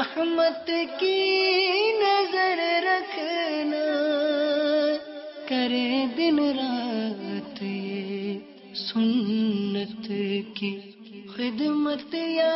رحمت کی نظر رکھنا، کرے دن رات یہ سنت کی خدمت یا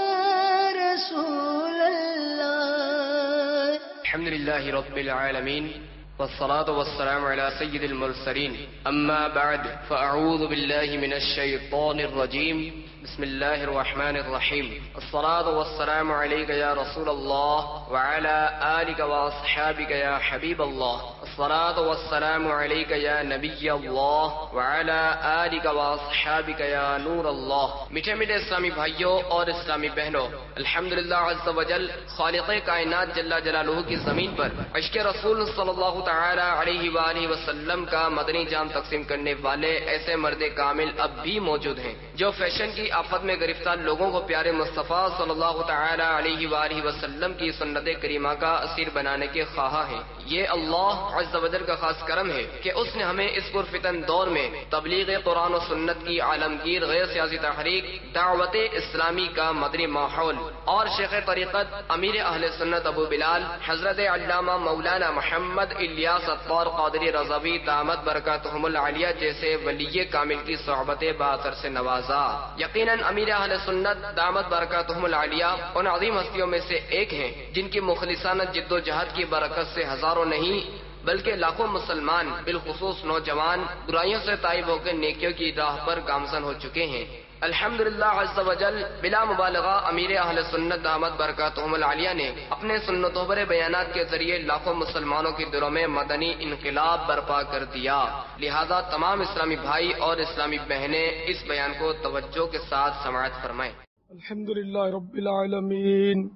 رسول اللہ۔ الحمدللہ رب العالمین والصلاة والسلام على سید المرسلین، اما بعد فاعوذ باللہ من الشیطان الرجیم، بسم اللہ الرحمن الرحیم۔ الصلاة والسلام علیک یا رسول اللہ وعلى آلک واصحابک یا حبیب اللہ۔ الصلاة والسلام علیک یا نبی اللہ وعلى آلک واصحابک یا نور اللہ۔ میٹھے میٹھے اسلامی بھائیوں اور اسلامی بہنوں، الحمدللہ عز وجل خالق کائنات جل جلالہ کی زمین پر عشق رسول صلی اللہ تعالی علیہ وآلہ وسلم کا مدنی جام تقسیم کرنے والے ایسے مرد کامل اب بھی موجود ہیں جو فیشن کی آفت میں گرفتار لوگوں کو پیارے مصطفیٰ صلی اللہ تعالی علیہ وآلہ وسلم کی سنت کریمہ کا اسیر بنانے کے خواہاں ہیں۔ یہ اللہ عز و جل کا خاص کرم ہے کہ اس نے ہمیں اس پرفتن دور میں تبلیغ قرآن و سنت کی عالمگیر غیر سیاسی تحریک، دعوت اسلامی کا مدنی ماحول اور شیخ طریقت امیر اہل سنت ابو بلال حضرت علامہ مولانا محمد الیاس عطار قادری رضوی دامت برکاتہم العالیہ جیسے ولی کامل کی صحبت باثر سے نوازا۔ یقیناً امیر اہل سنت دامت برکاتہم العالیہ ان عظیم ہستیوں میں سے ایک ہیں جن کی مخلصانہ جد و جہد کی برکت سے ہزاروں نہیں بلکہ لاکھوں مسلمان بالخصوص نوجوان برائیوں سے تائب ہو کے نیکیوں کی راہ پر گامزن ہو چکے ہیں۔ الحمدللہ عز و جل بلا مبالغہ امیر اہل سنت دامت برکاتہم العالیہ نے اپنے سنتوں پر بیانات کے ذریعے لاکھوں مسلمانوں کے دلوں میں مدنی انقلاب برپا کر دیا۔ لہذا تمام اسلامی بھائی اور اسلامی بہنیں اس بیان کو توجہ کے ساتھ سماعت فرمائیں۔ الحمدللہ رب العالمین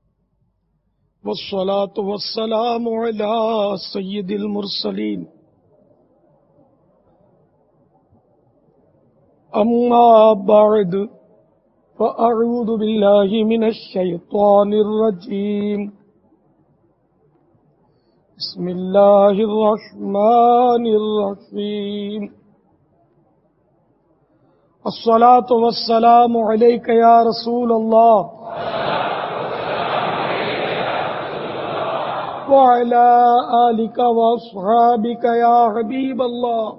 والصلاة والسلام علی سید المرسلین، اما بعد فاعوذ باللہ من الشیطان الرجیم، بسم اللہ الرحمن الرحیم۔ الصلاة والسلام علیک یا رسول اللہ وعلى آلك وأصحابك يا حبيب الله،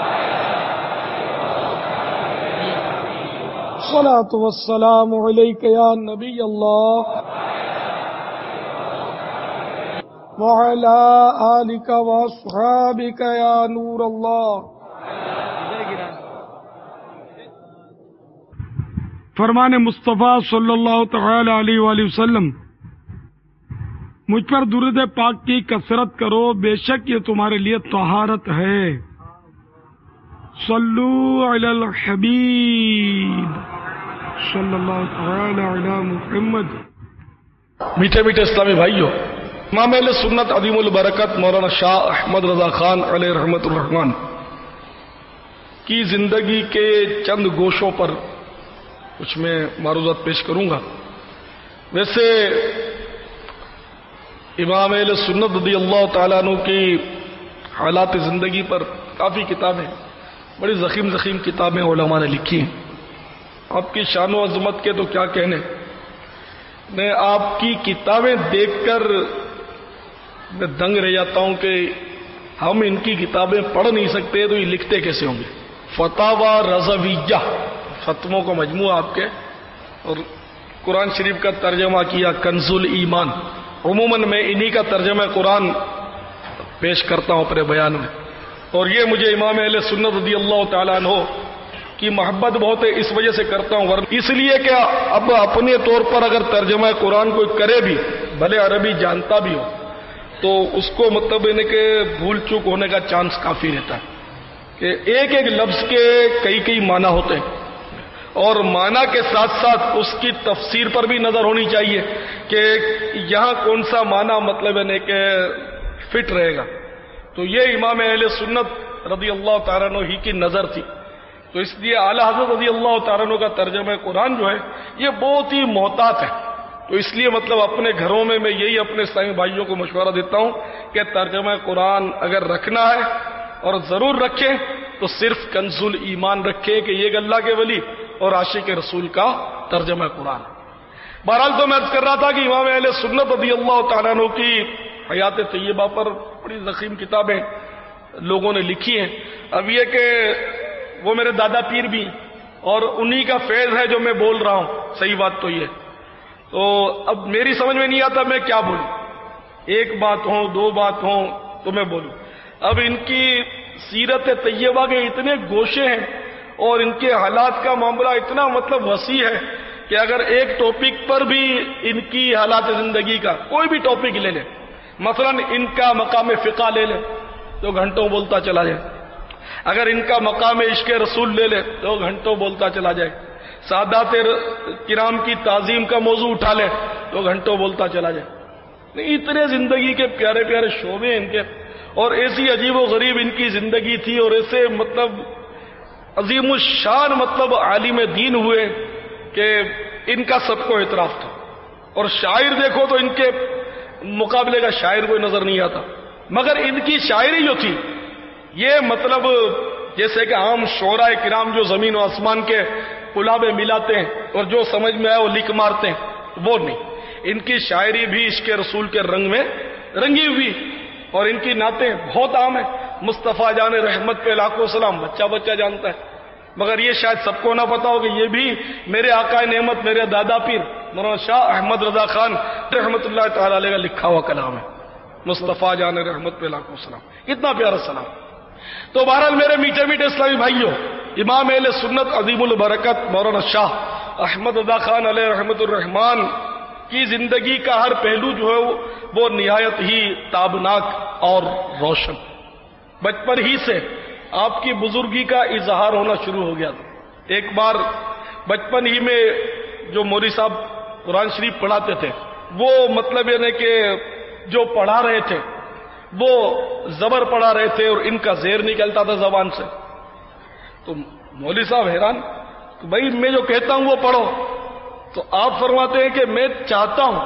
الصلاة والسلام عليك يا نبي الله وعلى آلك وأصحابك يا نور الله۔ فرمان مصطفیٰ صلی اللہ تعالی علیہ وآلہ وسلم، مجھ پر درود پاک کی کثرت کرو، بے شک یہ تمہارے لیے طہارت ہے۔ صلو علی الحبیب صلی اللہ تعالی علی محمد۔ میٹھے میٹھے اسلامی بھائیوں، امام اہل سنت عظیم البرکت مولانا شاہ احمد رضا خان علیہ رحمت الرحمن کی زندگی کے چند گوشوں پر کچھ میں معروضات پیش کروں گا۔ ویسے امام اہل سنت رضی اللہ تعالیٰ عنہ کی حالات زندگی پر کافی کتابیں، بڑی ضخیم کتابیں علماء نے لکھی ہیں۔ آپ کی شان و عظمت کے تو کیا کہنے، میں آپ کی کتابیں دیکھ کر میں دنگ رہ جاتا ہوں کہ ہم ان کی کتابیں پڑھ نہیں سکتے تو یہ لکھتے کیسے ہوں گے۔ فتاوی رضویہ، فتووں کا مجموعہ آپ کے، اور قرآن شریف کا ترجمہ کیا کنز الایمان۔ عموماً میں انہی کا ترجمہ قرآن پیش کرتا ہوں اپنے بیان میں، اور یہ مجھے امام اہل سنت رضی اللہ تعالیٰ عنہ کی محبت بہت ہے، اس وجہ سے کرتا ہوں، ورنہ اس لیے کہ اب اپنے طور پر اگر ترجمہ قرآن کوئی کرے بھی، بھلے عربی جانتا بھی ہو، تو اس کو مطلب انہیں کہ بھول چوک ہونے کا چانس کافی رہتا ہے کہ ایک ایک لفظ کے کئی معنی ہوتے ہیں، اور معنی کے ساتھ ساتھ اس کی تفسیر پر بھی نظر ہونی چاہیے کہ یہاں کون سا معنی مطلب ہے کہ فٹ رہے گا۔ تو یہ امام اہل سنت رضی اللہ تعالیٰ عنہ ہی کی نظر تھی، تو اس لیے اعلیٰ حضرت رضی اللہ تعالیٰ عنہ کا ترجمہ قرآن جو ہے یہ بہت ہی محتاط ہے۔ تو اس لیے مطلب اپنے گھروں میں یہی اپنے اسلامی بھائیوں کو مشورہ دیتا ہوں کہ ترجمہ قرآن اگر رکھنا ہے اور ضرور رکھیں تو صرف کنز الایمان رکھیں کہ یہ اللہ کے ولی اور عاشق رسول کا ترجمہ قرآن۔ بہرحال تو میں عرض کر رہا تھا کہ امام اہل سنت رضی اللہ تعالیٰ عنہ کی حیات طیبہ پر بڑی ضخیم کتابیں لوگوں نے لکھی ہیں. اب یہ کہ وہ میرے دادا پیر بھی اور انہی کا فیض ہے جو میں بول رہا ہوں. صحیح بات تو یہ. تو اب میری سمجھ میں نہیں آتا میں کیا بولوں. ایک بات ہو دو بات ہو تو میں بولوں. اب ان کی سیرت طیبہ کے اتنے گوشے ہیں اور ان کے حالات کا معاملہ اتنا مطلب وسیع ہے کہ اگر ایک ٹاپک پر بھی ان کی حالات زندگی کا کوئی بھی ٹاپک لے لیں، مثلا ان کا مقام فقہ لے لیں تو گھنٹوں بولتا چلا جائے. اگر ان کا مقام عشق رسول لے لے تو گھنٹوں بولتا چلا جائے. سادات کرام کی تعظیم کا موضوع اٹھا لے تو گھنٹوں بولتا چلا جائے. اتنے زندگی کے پیارے پیارے شعبے ان کے، اور ایسی عجیب و غریب ان کی زندگی تھی، اور ایسے مطلب عظیم الشان مطلب عالم دین ہوئے کہ ان کا سب کو اعتراف تھا. اور شاعر دیکھو تو ان کے مقابلے کا شاعر کوئی نظر نہیں آتا. مگر ان کی شاعری جو تھی یہ مطلب جیسے کہ عام شعراء کرام جو زمین و آسمان کے پلابے ملاتے ہیں اور جو سمجھ میں آئے وہ لکھ مارتے ہیں، وہ نہیں. ان کی شاعری بھی عشق رسول کے رنگ میں رنگی ہوئی، اور ان کی نعتیں بہت عام ہیں. مصطفیٰ جان رحمت پہ لاکھوں سلام بچہ بچہ جانتا ہے. مگر یہ شاید سب کو نہ پتا ہو کہ یہ بھی میرے آقا نعمت میرے دادا پیر مولانا شاہ احمد رضا خان رحمت اللہ تعالی علیہ کا لکھا ہوا کلام ہے. مصطفیٰ جان رحمت پہ لاکھوں سلام، کتنا پیارا سلام. تو بہرحال میرے میٹھے میٹھے اسلامی بھائیوں، امام اہل سنت عظیم البرکت مولانا شاہ احمد رضا خان علیہ رحمت الرحمان کی زندگی کا ہر پہلو جو ہے وہ نہایت ہی تابناک اور روشن. بچپن ہی سے آپ کی بزرگی کا اظہار ہونا شروع ہو گیا تھا. ایک بار بچپن ہی میں جو مولوی صاحب قرآن شریف پڑھاتے تھے وہ مطلب یہ کہ جو پڑھا رہے تھے وہ زبر پڑھا رہے تھے اور ان کا زیر نکلتا تھا زبان سے. تو مولوی صاحب حیران کہ بھائی میں جو کہتا ہوں وہ پڑھو. تو آپ فرماتے ہیں کہ میں چاہتا ہوں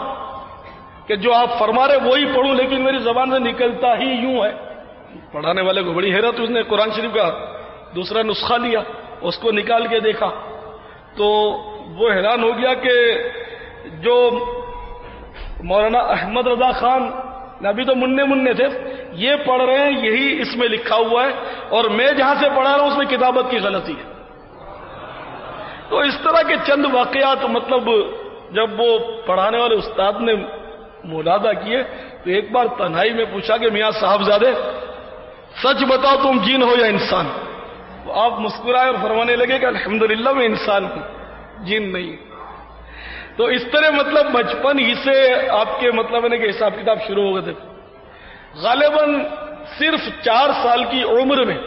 کہ جو آپ فرما رہے وہی پڑھوں، لیکن میری زبان سے نکلتا ہی یوں ہے. پڑھانے والے کو بڑی حیرت، اس نے قرآن شریف کا دوسرا نسخہ لیا، اس کو نکال کے دیکھا تو وہ حیران ہو گیا کہ جو مولانا احمد رضا خان ابھی تو مننے تھے، یہ پڑھ رہے ہیں یہی اس میں لکھا ہوا ہے، اور میں جہاں سے پڑھا رہا ہوں اس میں کتابت کی غلطی ہے. تو اس طرح کے چند واقعات مطلب جب وہ پڑھانے والے استاد نے ملاحظہ کیے تو ایک بار تنہائی میں پوچھا کہ میاں صاحبزادے سچ بتاؤ تم جن ہو یا انسان؟ آپ مسکرائے اور فرمانے لگے کہ الحمدللہ میں انسان ہوں، جن نہیں. تو اس طرح مطلب بچپن ہی سے آپ کے مطلب ہے کہ حساب کتاب شروع ہو گئے تھے. غالباً صرف 4 سال کی عمر میں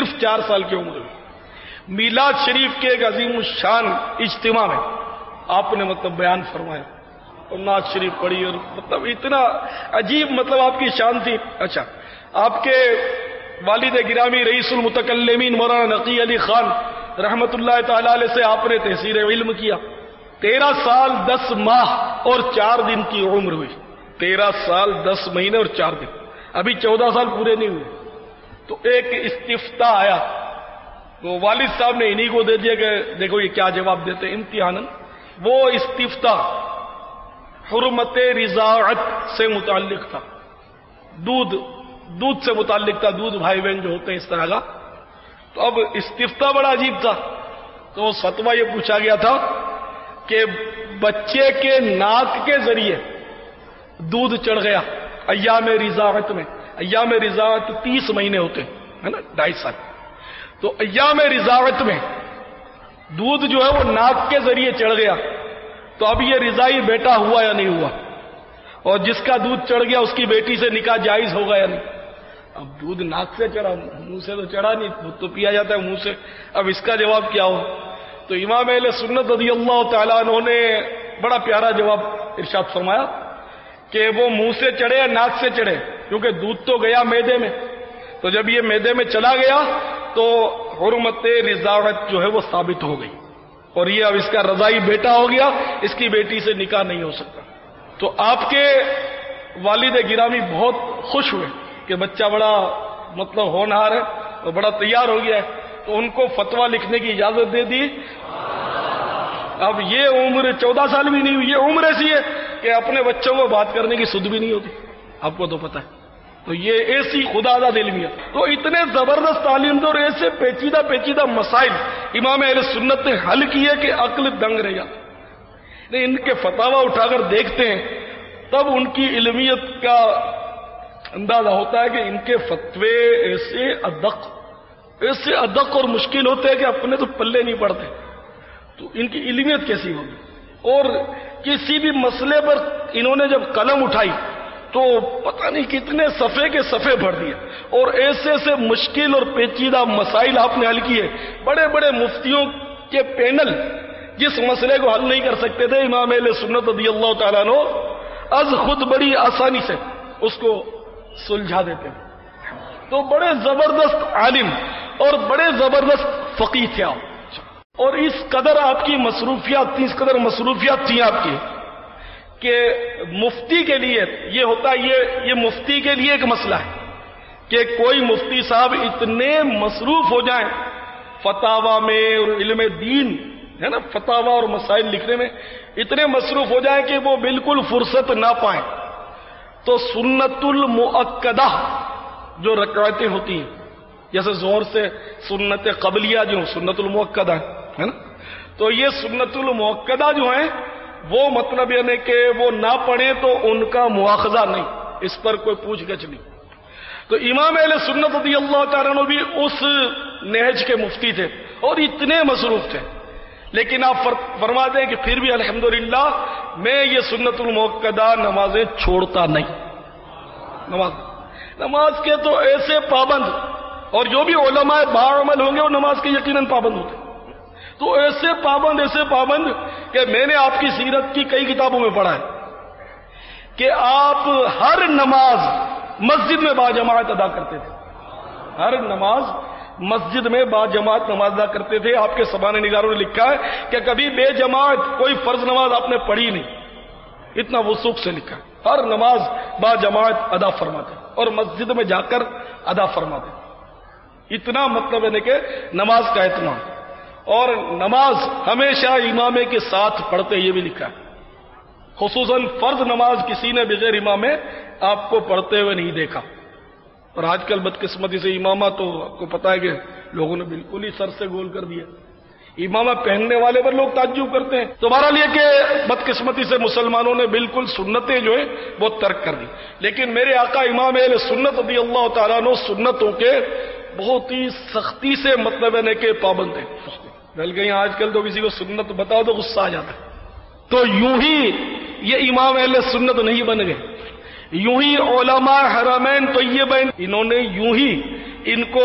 میلاد شریف کے ایک عظیم الشان اجتماع میں آپ نے مطلب بیان فرمایا اور نعت شریف پڑھی، اور مطلب اتنا عجیب مطلب آپ کی شان تھی. اچھا، آپ کے والد گرامی رئیس المتکلمین مولانا نقی علی خان رحمت اللہ تعالی علیہ سے آپ نے تحصیل علم کیا. 13 سال 10 ماہ اور 4 دن کی عمر ہوئی. 13 سال 10 مہینے اور 4 دن، ابھی 14 سال پورے نہیں ہوئے. تو ایک استفتاء آیا تو والد صاحب نے انہی کو دے دیا کہ دیکھو یہ کیا جواب دیتے امتحاناً. وہ استفتاء حرمت رضاعت سے متعلق تھا، دودھ سے متعلق تھا، دودھ بھائی بہن جو ہوتے ہیں اس طرح کا. تو اب استفتاء بڑا عجیب تھا. تو اس فتویٰ یہ پوچھا گیا تھا کہ بچے کے ناک کے ذریعے دودھ چڑھ گیا ایام رضاعت میں. ایام رضاعت 30 مہینے ہوتے ہیں نا، 2.5 سال. تو ایام رضاعت میں دودھ جو ہے وہ ناک کے ذریعے چڑھ گیا تو اب یہ رضائی بیٹا ہوا یا نہیں ہوا؟ اور جس کا دودھ چڑھ گیا اس کی بیٹی سے نکاح جائز ہوگا یا نہیں؟ اب دودھ ناک سے چڑھا، منہ سے تو چڑھا نہیں، دودھ تو پیا جاتا ہے منہ سے. اب اس کا جواب کیا ہو؟ تو امام اہل سنت رضی اللہ تعالیٰ عنہ نے بڑا پیارا جواب ارشاد فرمایا کہ وہ منہ سے چڑھے یا ناک سے چڑھے، کیونکہ دودھ تو گیا میدے میں. تو جب یہ میدے میں چلا گیا تو حرمت رضاعت جو ہے وہ ثابت ہو گئی، اور یہ اب اس کا رضائی بیٹا ہو گیا، اس کی بیٹی سے نکاح نہیں ہو سکتا. تو آپ کے والد گرامی بہت خوش ہوئے کہ بچہ بڑا مطلب ہونہار ہے اور بڑا تیار ہو گیا ہے. تو ان کو فتویٰ لکھنے کی اجازت دے دی. اب یہ عمر 14 سال بھی نہیں ہوئی، یہ عمر ایسی ہے کہ اپنے بچوں کو بات کرنے کی سدھ بھی نہیں ہوتی، آپ کو تو پتہ ہے۔ تو یہ ایسی خدا داد علم ہے۔ تو اتنے زبردست تعلیم دے اور ایسے پیچیدہ پیچیدہ مسائل امام اہل سنت نے حل کیے کہ عقل دنگ رہ جاتی۔ ان کے فتاوا اٹھا کر دیکھتے ہیں تب ان کی علمیت کا اندازہ ہوتا ہے کہ ان کے فتوے ایسے ادق اور مشکل ہوتے ہیں کہ اپنے تو پلے نہیں پڑتے، تو ان کی علمیت کیسی ہوگی۔ اور کسی بھی مسئلے پر انہوں نے جب قلم اٹھائی تو پتہ نہیں کتنے صفحے کے صفحے بھر دیے، اور ایسے ایسے مشکل اور پیچیدہ مسائل آپ نے حل کیے۔ بڑے بڑے مفتیوں کے پینل جس مسئلے کو حل نہیں کر سکتے تھے، امام اہل سنت رضی اللہ تعالیٰ عنہ از خود بڑی آسانی سے اس کو سلجھا دیتے ہیں۔ تو بڑے زبردست عالم اور بڑے زبردست فقیہ تھے آپ، اور اس قدر آپ کی مصروفیات تھی، اس قدر مصروفیات تھیں آپ کی کہ مفتی کے لیے یہ ہوتا ہے، یہ مفتی کے لیے ایک مسئلہ ہے کہ کوئی مفتی صاحب اتنے مصروف ہو جائیں فتاوا میں اور علم دین ہے نا، فتاوا اور مسائل لکھنے میں اتنے مصروف ہو جائیں کہ وہ بالکل فرصت نہ پائیں، تو سنت المؤکدہ جو رکعتیں ہوتی ہیں، جیسے زہر سے سنت قبلیہ جو سنت المؤکدہ ہے نا، تو یہ سنت المؤکدہ جو ہیں وہ مطلب یعنی کہ وہ نہ پڑھیں تو ان کا مواخذہ نہیں، اس پر کوئی پوچھ گچھ نہیں۔ تو امام اہل سنت رضی اللہ تعالیٰ عنہ بھی اس نہج کے مفتی تھے اور اتنے مصروف تھے، لیکن آپ فرما دیں کہ پھر بھی الحمدللہ میں یہ سنت المؤکدہ نمازیں چھوڑتا نہیں۔ نماز کے تو ایسے پابند، اور جو بھی علماء باعمل ہوں گے وہ نماز کے یقیناً پابند ہوتے ہیں، تو ایسے پابند کہ میں نے آپ کی سیرت کی کئی کتابوں میں پڑھا ہے کہ آپ ہر نماز مسجد میں باجماعت ادا کرتے تھے، ہر نماز مسجد میں باجماعت نماز ادا کرتے تھے۔ آپ کے سبانہ نگاروں نے لکھا ہے کہ کبھی بے جماعت کوئی فرض نماز آپ نے پڑھی نہیں، اتنا وثوق سے لکھا ہے۔ ہر نماز باجماعت ادا فرماتے اور مسجد میں جا کر ادا فرماتے، اتنا مطلب ہے کہ نماز کا اہتمام، اور نماز ہمیشہ امام کے ساتھ پڑھتے، یہ بھی لکھا ہے۔ خصوصاً فرض نماز کسی نے بغیر امام آپ کو پڑھتے ہوئے نہیں دیکھا، اور آج کل بدقسمتی سے امامہ تو آپ کو پتا ہے کہ لوگوں نے بالکل ہی سر سے گول کر دیا، امامہ پہننے والے پر لوگ تعجب کرتے ہیں۔ تو بہرحال یہ کہ بدقسمتی سے مسلمانوں نے بالکل سنتیں جو ہیں وہ ترک کر دی، لیکن میرے آقا امام اہل سنت رضی اللہ تعالیٰ عنہ سنتوں کے بہت ہی سختی سے مطلب ہے کہ پابند ہیں، بلکہ آج کل تو کسی کو سنت بتاؤ تو غصہ آ جاتا ہے۔ تو یوں ہی یہ امام اہل سنت نہیں بن گئے، یوں ہی علماء حرمین طیبین انہوں نے یوں ہی ان کو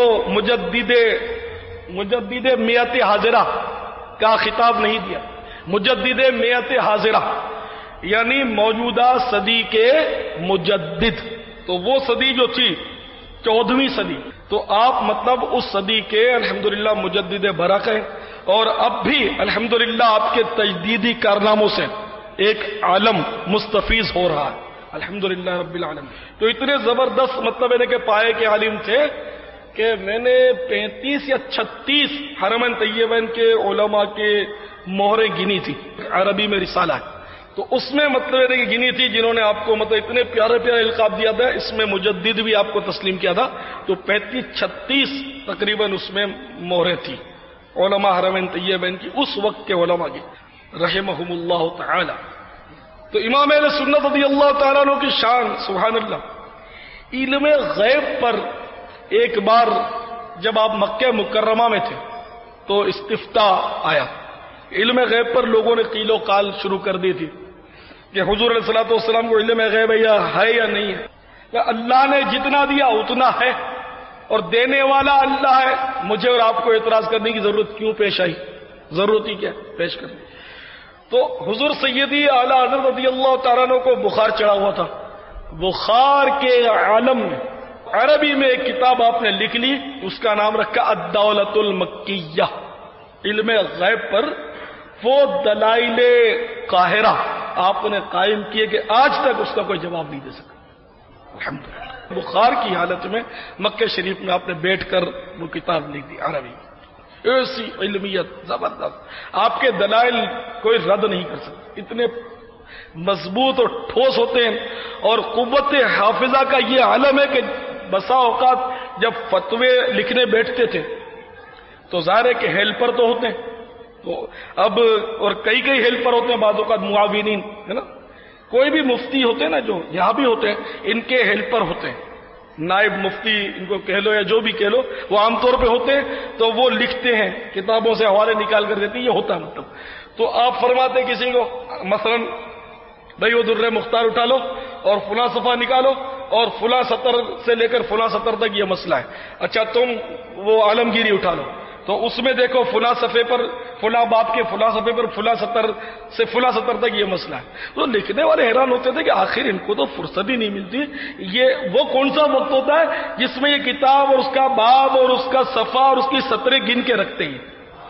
مجدد میت حاضرہ کا خطاب نہیں دیا۔ مجدد میت حاضرہ یعنی موجودہ صدی کے مجدد، تو وہ صدی جو تھی 14ویں صدی، تو آپ مطلب اس صدی کے الحمدللہ مجدد برق ہیں، اور اب بھی الحمدللہ آپ کے تجدیدی کارناموں سے ایک عالم مستفیض ہو رہا ہے الحمدللہ رب العالمین۔ تو اتنے زبردست مطلب ہے کہ پائے کے عالم تھے کہ میں نے 35 یا 36 حرمین طیبین کے علماء کے مہریں گنی تھی، عربی میں رسالہ ہے، تو اس میں مطلب ہے کہ گنی تھی جنہوں نے آپ کو مطلب اتنے پیارے پیارے القاب دیا تھا، اس میں مجدد بھی آپ کو تسلیم کیا تھا، تو 35-36 تقریباً اس میں مہریں تھی علماء حرمین طیبین کی، اس وقت کے علماء کی رحمہم اللہ تعالی۔ تو امام اہل سنت رضی اللہ تعالیٰ عنہ کی شان سبحان اللہ، علم غیب پر ایک بار جب آپ مکہ مکرمہ میں تھے تو استفتاء آیا، علم غیب پر لوگوں نے قیل و قال شروع کر دی تھی کہ حضور علیہ الصلوۃ والسلام کو علم غیب ہے یا نہیں ہے، کہ اللہ نے جتنا دیا اتنا ہے اور دینے والا اللہ ہے، مجھے اور آپ کو اعتراض کرنے کی ضرورت کیوں پیش آئی؟ ضرورت ہی کیا پیش کرنے؟ تو حضور سیدی اعلیٰ حضرت رضی اللہ تعالیٰ عنہ کو بخار چڑھا ہوا تھا، بخار کے عالم میں عربی میں ایک کتاب آپ نے لکھ لی، اس کا نام رکھا الدولۃ المکیہ، علم غیب پر وہ دلائل قاہرہ آپ نے قائم کیے کہ آج تک اس کا کوئی جواب نہیں دے سکا الحمدللہ۔ بخار کی حالت میں مکہ شریف میں آپ نے بیٹھ کر وہ کتاب لکھ دی عربی، ایسی علمیت زبردست، آپ کے دلائل کوئی رد نہیں کر سکتا، اتنے مضبوط اور ٹھوس ہوتے ہیں. اور قوت حافظہ کا یہ عالم ہے کہ بسا اوقات جب فتوے لکھنے بیٹھتے تھے تو ظاہر ہے کہ ہیلپر تو ہوتے ہیں، تو اب اور کئی ہیلپر ہوتے ہیں، بعض اوقات معاونین ہے نا. کوئی بھی مفتی ہوتے ہیں نا، جو یہاں بھی ہوتے ہیں، ان کے ہیلپر ہوتے ہیں، نائب مفتی ان کو کہہ لو یا جو بھی کہہ لو، وہ عام طور پہ ہوتے ہیں، تو وہ لکھتے ہیں، کتابوں سے حوالے نکال کر دیتے ہیں، یہ ہوتا ہے مطلب. تو آپ فرماتے کسی کو مثلا بھائی وہ در مختار اٹھا لو اور فلاں صفحہ نکالو اور فلاں سطر سے لے کر فلاں سطر تک یہ مسئلہ ہے. اچھا تم وہ عالمگیری اٹھا لو تو اس میں دیکھو فلاں صفحے پر فلاں باب کے فلاں صفحے پر فلاں سطر سے فلاں سطر تک یہ مسئلہ ہے. تو لکھنے والے حیران ہوتے تھے کہ آخر ان کو تو فرصت ہی نہیں ملتی. یہ وہ کون سا وقت ہوتا ہے جس میں یہ کتاب اور اس کا باب اور اس کا صفحہ اور اس کی سطریں گن کے رکھتے ہیں.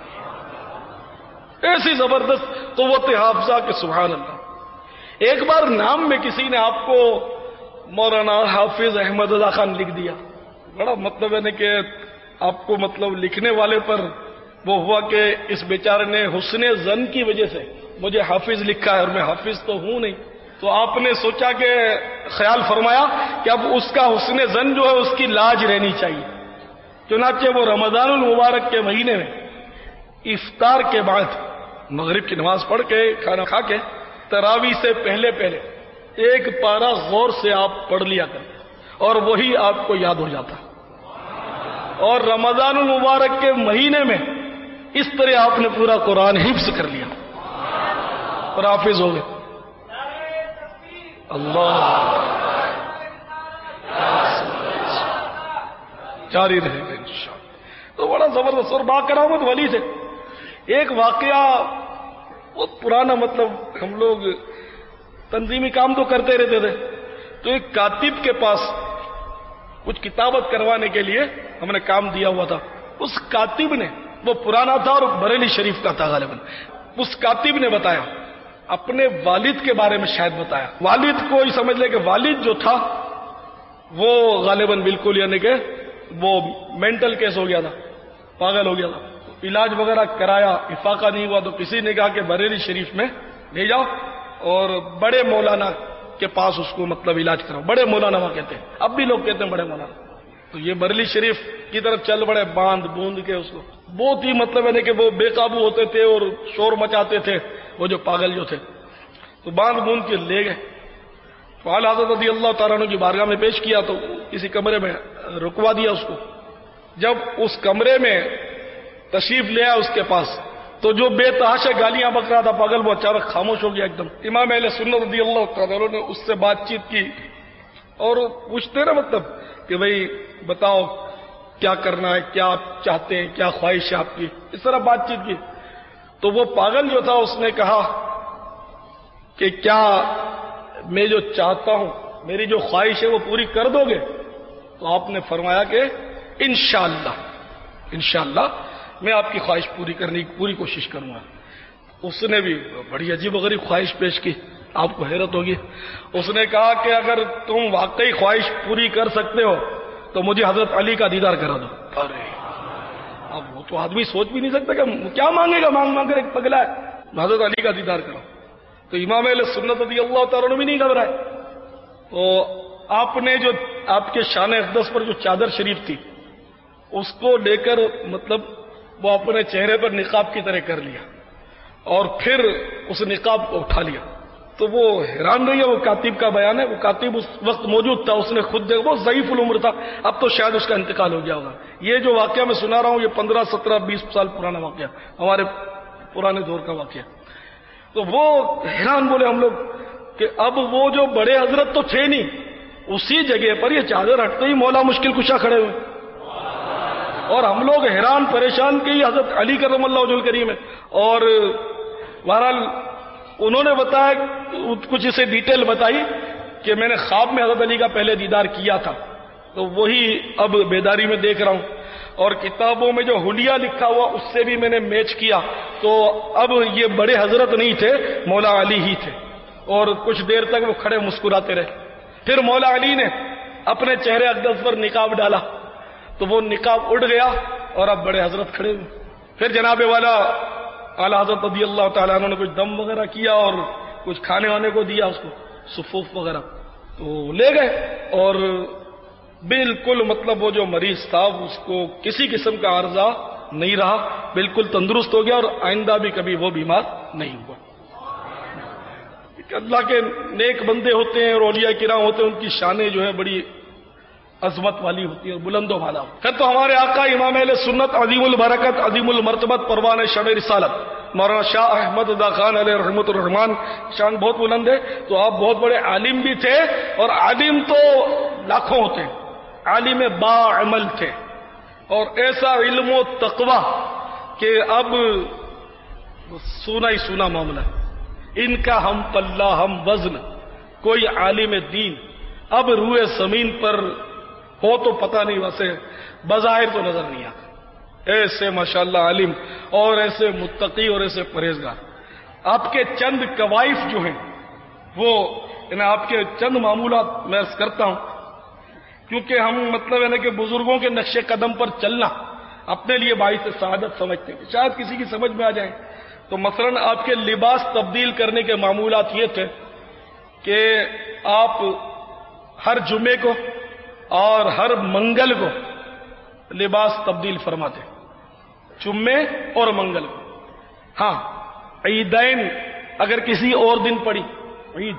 ایسی زبردست قوت حافظہ کہ سبحان اللہ. ایک بار نام میں کسی نے آپ کو مولانا حافظ احمد رضا خان لکھ دیا. بڑا مطلب ہے کہ آپ کو مطلب لکھنے والے پر وہ ہوا کہ اس بیچارے نے حسن زن کی وجہ سے مجھے حافظ لکھا ہے اور میں حافظ تو ہوں نہیں. تو آپ نے سوچا کہ خیال فرمایا کہ اب اس کا حسن زن جو ہے اس کی لاج رہنی چاہیے. چنانچہ وہ رمضان المبارک کے مہینے میں افطار کے بعد مغرب کی نماز پڑھ کے کھانا کھا کے تراویح سے پہلے ایک پارا غور سے آپ پڑھ لیا کرتے اور وہی آپ کو یاد ہو جاتا. اور رمضان المبارک کے مہینے میں اس طرح آپ نے پورا قرآن حفظ کر لیا اور حافظ ہو گئے. اللہ جاری رہے گا انشاءاللہ. تو بڑا زبردست اور باکرامت ولی تھے. ایک واقعہ بہت پرانا، مطلب ہم لوگ تنظیمی کام تو کرتے رہتے تھے، تو ایک کاتب کے پاس کچھ کتابت کروانے کے لیے ہم نے کام دیا ہوا تھا. اس کاتب نے، وہ پرانا تھا اور بریلی شریف کا تھا غالباً، اس کاتب نے بتایا اپنے والد کے بارے میں، شاید بتایا والد کو ہی سمجھ لے کہ والد جو تھا وہ غالباً بالکل یعنی کہ وہ مینٹل کیس ہو گیا تھا، پاگل ہو گیا تھا. علاج وغیرہ کرایا، افاقہ نہیں ہوا تو کسی نے کہا کہ بریلی شریف میں لے جاؤ اور بڑے مولانا کے پاس اس کو مطلب علاج کراؤ. بڑے مولانا وہاں کہتے ہیں، اب بھی لوگ کہتے ہیں بڑے مولانا. تو یہ بریلی شریف کی طرف چل بڑے باندھ بوند کے اس کو، بہت ہی مطلب ہے کہ وہ بے قابو ہوتے تھے اور شور مچاتے تھے وہ جو پاگل جو تھے. تو باندھ بوند کے لے گئے. تو اعلیٰ حضرت رضی اللہ تعالیٰ عنہ کی بارگاہ میں پیش کیا تو کسی کمرے میں رکوا دیا اس کو. جب اس کمرے میں تشریف لے آیا اس کے پاس تو جو بے تحاشا گالیاں بک رہا تھا پاگل، وہ اچانک خاموش ہو گیا ایک دم. امام اہل سنت رضی اللہ تعالیٰ نے اس سے بات چیت کی اور پوچھتے نا مطلب کہ بھئی بتاؤ کیا کرنا ہے، کیا آپ چاہتے ہیں، کیا خواہش ہے آپ کی، اس طرح بات چیت کی. تو وہ پاگل جو تھا اس نے کہا کہ کیا میں جو چاہتا ہوں، میری جو خواہش ہے وہ پوری کر دو گے؟ تو آپ نے فرمایا کہ انشاءاللہ میں آپ کی خواہش پوری کرنے کی پوری کوشش کروں گا. اس نے بھی بڑی عجیب و غریب خواہش پیش کی، آپ کو حیرت ہوگی. اس نے کہا کہ اگر تم واقعی خواہش پوری کر سکتے ہو تو مجھے حضرت علی کا دیدار کرا دو. ارے اب وہ تو آدمی سوچ بھی نہیں سکتا کہ کیا مانگے گا، مانگ کر ایک پگلا ہے. حضرت علی کا دیدار کرو. تو امام اہل سنت رضی اللہ تعالیٰ بھی نہیں گھبرائے. تو آپ نے جو آپ کے شان اقدس پر جو چادر شریف تھی اس کو لے کر مطلب وہ اپنے چہرے پر نقاب کی طرح کر لیا اور پھر اس نقاب کو اٹھا لیا. تو وہ حیران رہی ہے. وہ کاتب کا بیان ہے، وہ کاتب اس وقت موجود تھا، اس نے خود دیکھا، بہت ضعیف العمر تھا، اب تو شاید اس کا انتقال ہو گیا ہوگا. یہ جو واقعہ میں سنا رہا ہوں یہ 15, 17, 20 سال پرانا واقعہ، ہمارے پرانے دور کا واقعہ. تو وہ حیران بولے ہم لوگ کہ اب وہ جو بڑے حضرت تو تھے نہیں، اسی جگہ پر یہ چادر ہٹتے ہی مولا مشکل کشا کھڑے ہوئے اور ہم لوگ حیران پریشان کہ یہ حضرت علی کرم اللہ وجہ الکریم ہے. اور بہرحال انہوں نے بتایا کچھ اسے ڈیٹیل بتائی کہ میں نے خواب میں حضرت علی کا پہلے دیدار کیا تھا تو وہی اب بیداری میں دیکھ رہا ہوں. اور کتابوں میں جو حلیہ لکھا ہوا اس سے بھی میں نے میچ کیا تو اب یہ بڑے حضرت نہیں تھے، مولا علی ہی تھے. اور کچھ دیر تک وہ کھڑے مسکراتے رہے. پھر مولا علی نے اپنے چہرے اقدس پر نقاب ڈالا تو وہ نقاب اڑ گیا اور اب بڑے حضرت کھڑے ہوئے. پھر جناب والا اعلیٰ حضرت رضی اللہ تعالیٰ عنہ نے کچھ دم وغیرہ کیا اور کچھ کھانے وانے کو دیا اس کو، صفوف وغیرہ، تو لے گئے اور بالکل مطلب وہ جو مریض تھا اس کو کسی قسم کا عارضہ نہیں رہا، بالکل تندرست ہو گیا اور آئندہ بھی کبھی وہ بیمار نہیں ہوا۔ اللہ کے نیک بندے ہوتے ہیں اور اولیاء کرام ہوتے ہیں، ان کی شانیں جو ہے بڑی عظمت والی ہوتی ہے اور بلند و بالا۔ پھر تو ہمارے آقا امام اہل سنت عظیم البرکت عظیم المرتبت پروان شمع رسالت مولانا شاہ احمد رضا خان علیہ رحمۃ الرحمان، شان بہت بلند ہے، تو آپ بہت بڑے عالم بھی تھے، اور عالم تو لاکھوں ہوتے ہیں، عالم با عمل تھے، اور ایسا علم و تقوی کہ اب سونا ہی سونا معاملہ ہے، ان کا ہم پلہ ہم وزن کوئی عالم دین اب روئے زمین پر ہو تو پتہ نہیں، ویسے بظاہر تو نظر نہیں آتا، ایسے ماشاءاللہ عالم اور ایسے متقی اور ایسے پرہیزگار۔ آپ کے چند کوائف جو ہیں وہ آپ کے چند معمولات میں عرض کرتا ہوں، کیونکہ ہم مطلب ہے نا کہ بزرگوں کے نقش قدم پر چلنا اپنے لیے باعث سعادت سمجھتے ہیں، شاید کسی کی سمجھ میں آ جائیں۔ تو مثلا آپ کے لباس تبدیل کرنے کے معمولات یہ تھے کہ آپ ہر جمعے کو اور ہر منگل کو لباس تبدیل فرماتے، جمعے اور منگل کو۔ ہاں عیدین اگر کسی اور دن پڑی عید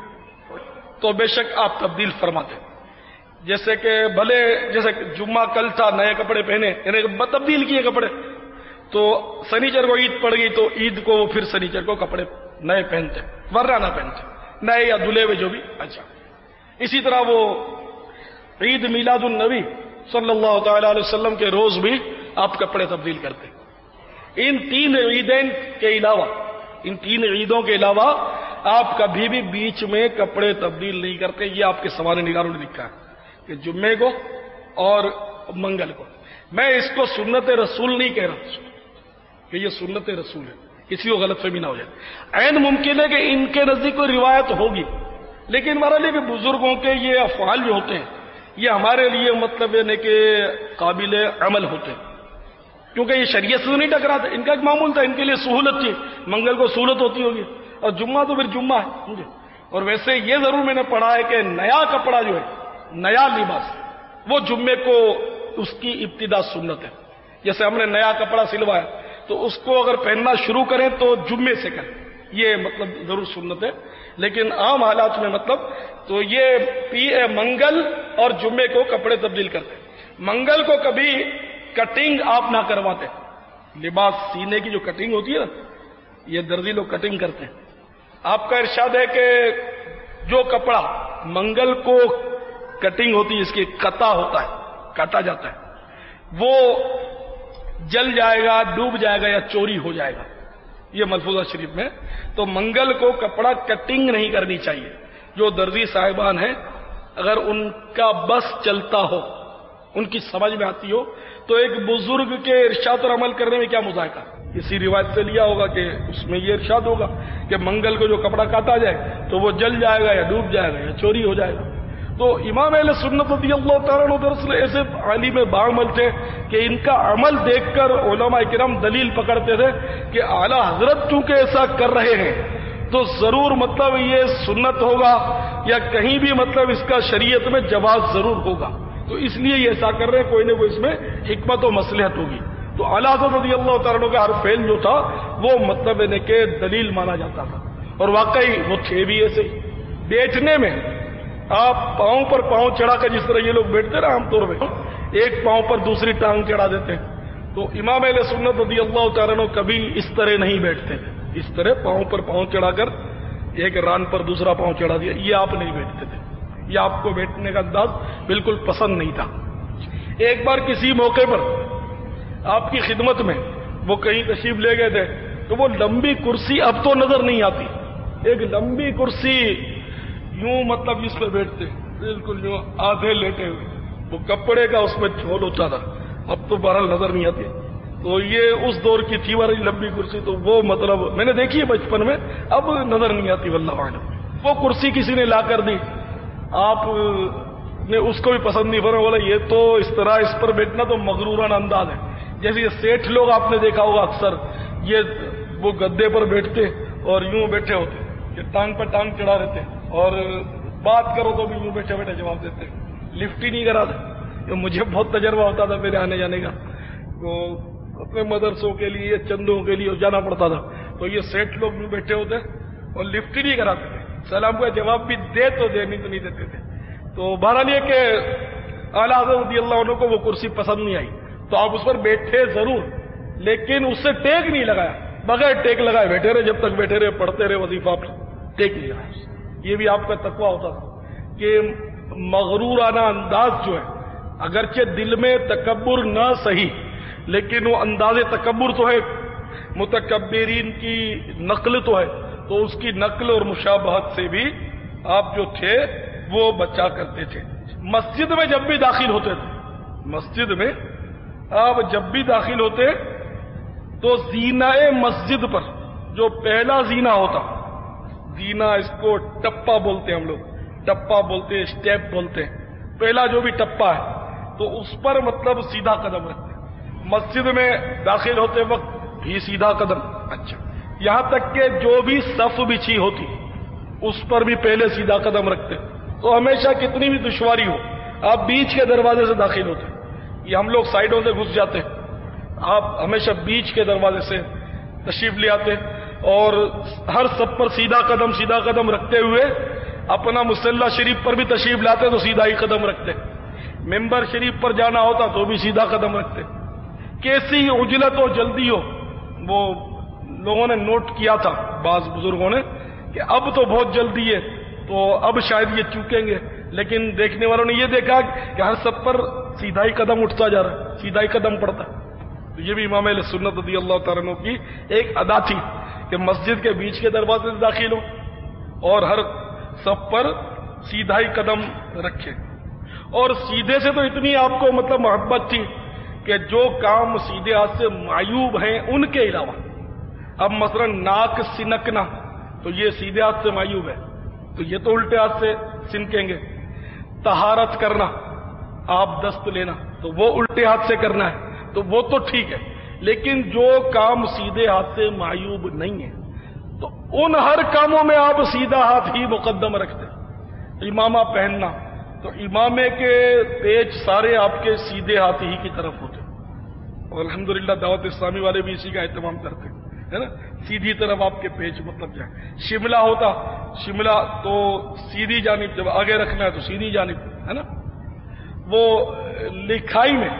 تو بے شک آپ تبدیل فرماتے، جیسے کہ بھلے جیسے جمعہ کل تھا نئے کپڑے پہنے، یعنی تبدیل کیے کپڑے، تو سنیچر کو عید پڑ گئی تو عید کو وہ پھر سنیچر کو کپڑے نئے پہنتے، ورنہ نہ پہنتے، نئے یا دھلے ہوئے جو بھی۔ اچھا، اسی طرح وہ عید میلاد النبی صلی اللہ تعالی علیہ وسلم کے روز بھی آپ کپڑے تبدیل کرتے۔ ان تین عیدین کے علاوہ، ان تین عیدوں کے علاوہ آپ کبھی بھی بیچ میں کپڑے تبدیل نہیں کرتے، یہ آپ کے سوانح نگاروں نے لکھا ہے کہ جمعے کو اور منگل کو۔ میں اس کو سنت رسول نہیں کہہ رہا کہ یہ سنت رسول ہے، کسی کو غلط فہمی نہ ہو جائے۔ عین ممکن ہے کہ ان کے نزدیک کوئی روایت ہوگی، لیکن ہمارے لیے کہ بزرگوں کے یہ افعال جو ہوتے ہیں یہ ہمارے لیے مطلب ہے کہ قابل عمل ہوتے ہیں، کیونکہ یہ شریعت سے نہیں ٹکراتے، ان کا ایک معمول تھا، ان کے لیے سہولت تھی، منگل کو سہولت ہوتی ہوگی اور جمعہ تو پھر جمعہ ہے۔ اور ویسے یہ ضرور میں نے پڑھا ہے کہ نیا کپڑا جو ہے، نیا لباس، وہ جمعے کو اس کی ابتدا سنت ہے۔ جیسے ہم نے نیا کپڑا سلوایا تو اس کو اگر پہننا شروع کریں تو جمعے سے کریں، یہ مطلب ضرور سنت ہے، لیکن عام حالات میں مطلب تو یہ منگل اور جمعے کو کپڑے تبدیل کرتے ہیں۔ منگل کو کبھی کٹنگ آپ نہ کرواتے، لباس سینے کی جو کٹنگ ہوتی ہے نا، یہ دردی لوگ کٹنگ کرتے ہیں۔ آپ کا ارشاد ہے کہ جو کپڑا منگل کو کٹنگ ہوتی ہے، اس کی قطع ہوتا ہے، کاٹا جاتا ہے، وہ جل جائے گا، ڈوب جائے گا یا چوری ہو جائے گا، یہ ملفوظہ شریف میں۔ تو منگل کو کپڑا کٹنگ نہیں کرنی چاہیے۔ جو درزی صاحبان ہیں اگر ان کا بس چلتا ہو، ان کی سمجھ میں آتی ہو، تو ایک بزرگ کے ارشاد پر عمل کرنے میں کیا مذائقہ؟ کسی روایت سے لیا ہوگا کہ اس میں یہ ارشاد ہوگا کہ منگل کو جو کپڑا کاٹا جائے تو وہ جل جائے گا یا ڈوب جائے گا یا چوری ہو جائے گا۔ تو امام اہل سنت رضی اللہ تعالیٰ عنہ دراصل ایسے عالم باعمل تھے کہ ان کا عمل دیکھ کر علماء کرام دلیل پکڑتے تھے کہ اعلیٰ حضرت چونکہ ایسا کر رہے ہیں تو ضرور مطلب یہ سنت ہوگا یا کہیں بھی مطلب اس کا شریعت میں جواز ضرور ہوگا، تو اس لیے یہ ایسا کر رہے ہیں، کوئی نہ کوئی اس میں حکمت و مصلحت ہوگی۔ تو اعلیٰ حضرت رضی اللہ تعالیٰ عنہ کا ہر فعل جو تھا وہ مطلب ہے کہ دلیل مانا جاتا تھا، اور واقعی وہ تھے بھی ایسے ہی۔ بیٹھنے میں آپ پاؤں پر پاؤں چڑھا کر، جس طرح یہ لوگ بیٹھتے نا عام طور پہ ایک پاؤں پر دوسری ٹانگ چڑھا دیتے ہیں، تو امام اہل سنت رضی اللہ تعالیٰ عنہ کبھی اس طرح نہیں بیٹھتے تھے، اس طرح پاؤں پر پاؤں چڑھا کر ایک ران پر دوسرا پاؤں چڑھا دیا، یہ آپ نہیں بیٹھتے تھے، یہ آپ کو بیٹھنے کا انداز بالکل پسند نہیں تھا۔ ایک بار کسی موقع پر آپ کی خدمت میں وہ کہیں تشریف لے گئے تھے، تو وہ لمبی کرسی اب تو نظر نہیں آتی، ایک لمبی کرسی یوں مطلب جس پہ بیٹھتے بالکل یوں آدھے لیٹے ہوئے، وہ کپڑے کا اس میں جھول ہوتا تھا، اب تو بہرحال نظر نہیں آتی۔ تو یہ اس دور کی تھی والی لمبی کرسی، تو وہ مطلب میں نے دیکھی ہے بچپن میں، اب نظر نہیں آتی واللہ اعلم۔ وہ کرسی کسی نے لا کر دی، آپ نے اس کو بھی پسند نہیں فرمایا، بولا یہ تو اس طرح اس پر بیٹھنا تو مغرورانہ انداز ہے، جیسے یہ سیٹھ لوگ آپ نے دیکھا ہوگا اکثر یہ وہ گدے پر بیٹھتے اور یوں بیٹھے ہوتے کہ ٹانگ پر ٹانگ چڑھا رہتے اور بات کرو تو بھی یوں بیٹھے بیٹھے جواب دیتے، لفٹ ہی نہیں کراتے۔ مجھے بہت تجربہ ہوتا تھا میرے آنے جانے کا، تو اپنے مدرسوں کے لیے چندوں کے لیے جانا پڑتا تھا، تو یہ سیٹھ لوگ یوں بیٹھے ہوتے اور لفٹ ہی نہیں کراتے تھے، سلام کا جواب بھی دے تو دے، نہیں تو نہیں دیتے تھے۔ تو بہرحال یہ کہ اعلیٰ حضرت رضی اللہ عنہ کو وہ کرسی پسند نہیں آئی، تو آپ اس پر بیٹھے ضرور، لیکن اس سے ٹیک نہیں لگایا، بغیر ٹیک لگائے بیٹھے رہے، جب تک بیٹھے رہے پڑھتے رہے وظیفہ، ٹیک نہیں لگایا۔ یہ بھی آپ کا تقویٰ ہوتا تھا کہ مغرورانہ انداز جو ہے، اگرچہ دل میں تکبر نہ صحیح، لیکن وہ انداز تکبر تو ہے، متکبرین کی نقل تو ہے، تو اس کی نقل اور مشابہت سے بھی آپ جو تھے وہ بچا کرتے تھے۔ مسجد میں جب بھی داخل ہوتے تھے، مسجد میں آپ جب بھی داخل ہوتے تو زینہ مسجد پر جو پہلا زینہ ہوتا، زینہ اس کو ٹپا بولتے ہیں ہم لوگ، ٹپا بولتے ہیں، اسٹیپ بولتے ہیں، پہلا جو بھی ٹپا ہے تو اس پر مطلب سیدھا قدم رکھتے ہیں۔ مسجد میں داخل ہوتے وقت بھی سیدھا قدم، اچھا یہاں تک کہ جو بھی صف بچھی ہوتی اس پر بھی پہلے سیدھا قدم رکھتے۔ تو ہمیشہ کتنی بھی دشواری ہو، آپ بیچ کے دروازے سے داخل ہوتے، یہ ہم لوگ سائڈوں سے گھس جاتے، آپ ہمیشہ بیچ کے دروازے سے تشریف لے آتے اور ہر صف پر سیدھا قدم رکھتے ہوئے اپنا مصلی شریف پر بھی تشریف لاتے تو سیدھا ہی قدم رکھتے، ممبر شریف پر جانا ہوتا تو بھی سیدھا قدم رکھتے۔ کیسی عجلت و جلدی ہو، وہ لوگوں نے نوٹ کیا تھا بعض بزرگوں نے کہ اب تو بہت جلدی ہے تو اب شاید یہ چوکیں گے، لیکن دیکھنے والوں نے یہ دیکھا کہ ہر سب پر سیدھا ہی قدم اٹھتا جا رہا ہے، سیدھا ہی قدم پڑتا ہے۔ تو یہ بھی امام اہل سنت رضی اللہ تعالیٰ عنہ کی ایک ادا تھی کہ مسجد کے بیچ کے دروازے سے داخل ہو اور ہر سب پر سیدھا ہی قدم رکھے۔ اور سیدھے سے تو اتنی آپ کو مطلب محبت تھی کہ جو کام سیدھے ہاتھ سے معیوب ہیں ان کے علاوہ، اب مثلا ناک سنکنا تو یہ سیدھے ہاتھ سے معیوب ہے، تو یہ تو الٹے ہاتھ سے سنکیں گے۔ طہارت کرنا، آپ دست لینا تو وہ الٹے ہاتھ سے کرنا ہے، تو وہ تو ٹھیک ہے، لیکن جو کام سیدھے ہاتھ سے معیوب نہیں ہے تو ان ہر کاموں میں آپ سیدھا ہاتھ ہی مقدم رکھتے۔ امامہ پہننا تو امامے کے پیچ سارے آپ کے سیدھے ہاتھ ہی کی طرف ہوتے، اور الحمدللہ دعوت اسلامی والے بھی اسی کا اہتمام کرتے ہے نا، سیدھی طرف آپ کے پیچ مطلب جائے۔ شملہ ہوتا، شملہ تو سیدھی جانب، جب آگے رکھنا ہے تو سیدھی جانب ہے نا۔ وہ لکھائی میں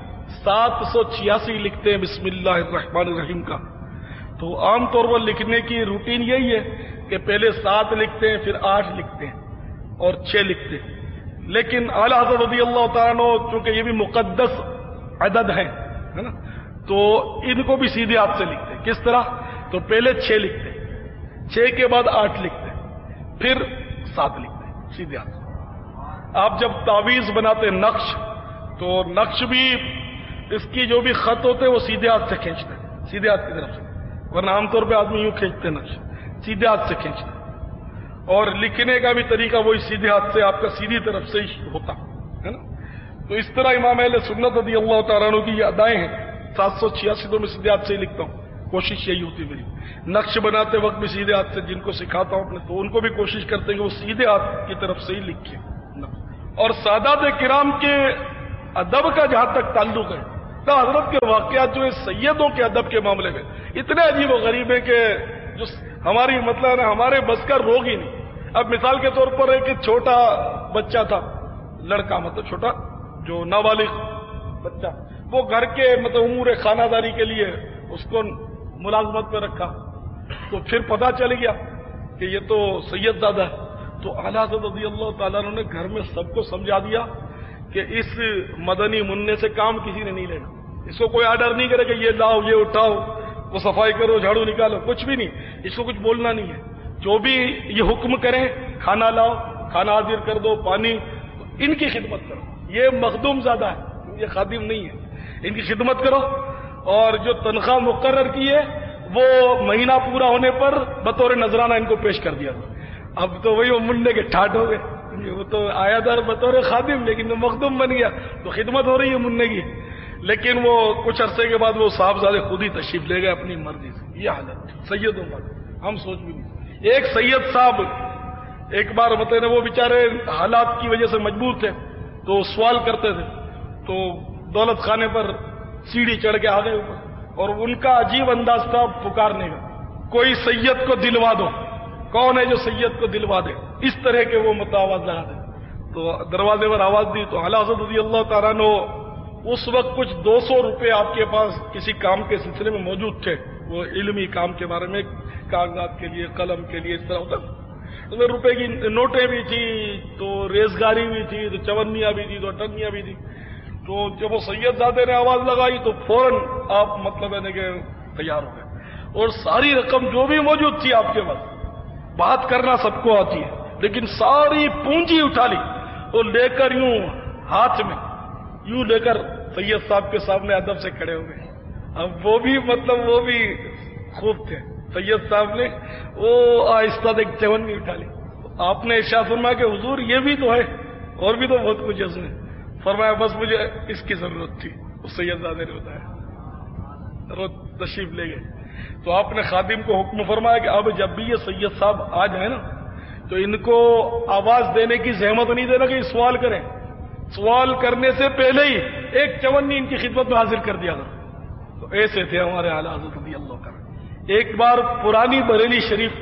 786 لکھتے ہیں بسم اللہ الرحمن الرحیم کا، تو عام طور پر لکھنے کی روٹین یہی ہے کہ پہلے 7 لکھتے ہیں، پھر 8 لکھتے ہیں اور 6 لکھتے ہیں، لیکن اعلیٰ حضرت رضی اللہ تعالیٰ عنہ چونکہ یہ بھی مقدس عدد ہے نا، تو ان کو بھی سیدھے ہاتھ سے لکھتے ہیں۔ کس طرح؟ تو پہلے 6 لکھتے ہیں، 6 کے بعد 8 لکھتے ہیں، پھر 7 لکھتے ہیں سیدھے ہاتھ سے۔ آپ جب تعویذ بناتے نقش، تو نقش بھی اس کی جو بھی خط ہوتے ہیں وہ سیدھے ہاتھ سے کھینچتے ہیں، سیدھے ہاتھ کی طرف سے، ورنہ عام طور پہ آدمی یوں کھینچتے ہیں نقش، سیدھے ہاتھ سے کھینچتے ہیں۔ اور لکھنے کا بھی طریقہ وہی سیدھے ہاتھ سے، آپ کا سیدھی طرف سے ہی ہوتا ہے نا۔ تو اس طرح امام اہل سنت رضی اللہ تعالیٰ عنہ کی یہ ادائیں ہیں۔ 786 تو میں سیدھے ہاتھ سے ہی لکھتا ہوں، کوشش یہی ہوتی میری۔ نقش بناتے وقت بھی سیدھے ہاتھ سے، جن کو سکھاتا ہوں اپنے تو ان کو بھی کوشش کرتے ہیں کہ وہ سیدھے ہاتھ کی طرف سے ہی لکھیں۔ اور سادات کرام کے ادب کا جہاں تک تعلق ہے، تو حضرت کے واقعات جو ہے سیدوں کے ادب کے معاملے میں اتنے عجیب و غریب ہیں کہ جو ہماری مطلب ہمارے بس کا روگ ہی نہیں۔ اب مثال کے طور پر ایک چھوٹا بچہ تھا، لڑکا مطلب چھوٹا جو نابالغ بچہ، وہ گھر کے مطلب امور خانہ داری کے لیے اس کو ملازمت پہ رکھا، تو پھر پتہ چل گیا کہ یہ تو سید زادہ ہے، تو اعلیٰ حضرت رضی اللہ تعالیٰ عنہ نے گھر میں سب کو سمجھا دیا کہ اس مدنی منع سے کام کسی نے نہیں لینا، اس کو کوئی آرڈر نہیں کرے کہ یہ لاؤ، یہ اٹھاؤ، وہ صفائی کرو، جھاڑو نکالو، کچھ بھی نہیں، اس کو کچھ بولنا نہیں ہے۔ جو بھی یہ حکم کریں، کھانا لاؤ، کھانا حاضر کر دو، پانی، ان کی خدمت کرو۔ یہ مخدوم زیادہ ہے، یہ خادم نہیں ہے، ان کی خدمت کرو، اور جو تنخواہ مقرر کی ہے وہ مہینہ پورا ہونے پر بطور نذرانہ ان کو پیش کر دیا۔ اب تو وہی وہ منڈے کے ٹھاٹ ہو گئے، وہ تو آیا در بطور خادم لیکن وہ مخدوم بن گیا، تو خدمت ہو رہی ہے منڈے کی۔ لیکن وہ کچھ عرصے کے بعد وہ صاحبزادے خود ہی تشریف لے گئے اپنی مرضی سے. یہ حالت سیدوں کا ہم سوچ بھی نہیں. ایک سید صاحب ایک بار مطلب وہ بیچارے حالات کی وجہ سے مجبور تھے تو سوال کرتے تھے, تو دولت خانے پر سیڑھی چڑھ کے آ گئے اوپر, اور ان کا عجیب انداز تھا پکارنے کا, کوئی سید کو دلوا دو, کون ہے جو سید کو دلوا دے, اس طرح کے وہ آواز لگا دے. تو دروازے پر آواز دی تو اعلیٰ حضرت رضی اللہ تعالیٰ عنہ اس وقت کچھ 200 روپے آپ کے پاس کسی کام کے سلسلے میں موجود تھے, وہ علمی کام کے بارے میں, کاغذات کے لیے, قلم کے لیے, اس طرح ہوتا. تو روپے کی نوٹیں بھی تھی, تو ریزگاری بھی تھی, تو چونیاں بھی تھی, تو اٹھنیاں بھی تھی. تو جب وہ سید زادے نے آواز لگائی تو فوراً آپ مطلب ہے کہ تیار ہو گئے, اور ساری رقم جو بھی موجود تھی آپ کے پاس, بات کرنا سب کو آتی ہے, لیکن ساری پونجی اٹھا لی اور لے کر یوں ہاتھ میں یوں لے کر سید صاحب کے سامنے ادب سے کھڑے ہو گئے. اب وہ بھی مطلب وہ بھی خوب تھے. سید صاحب نے وہ آہستہ ایک چونی اٹھا لی. آپ نے ارشاد فرمایا کہ حضور یہ بھی تو ہے, اور بھی تو بہت کچھ ہے اس میں. فرمایا بس مجھے اس کی ضرورت تھی. اس سید زادے نے بتایا, روز تشریف لے گئے. تو آپ نے خادم کو حکم فرمایا کہ اب جب بھی یہ سید صاحب آ جائیں نا تو ان کو آواز دینے کی زحمت نہیں دینا کہ سوال کریں, سوال کرنے سے پہلے ہی ایک چونی ان کی خدمت میں حاضر کر دیا کرو. تو ایسے تھے ہمارے اعلیٰ حضرت رضی اللہ عنہ. ایک بار پرانی بریلی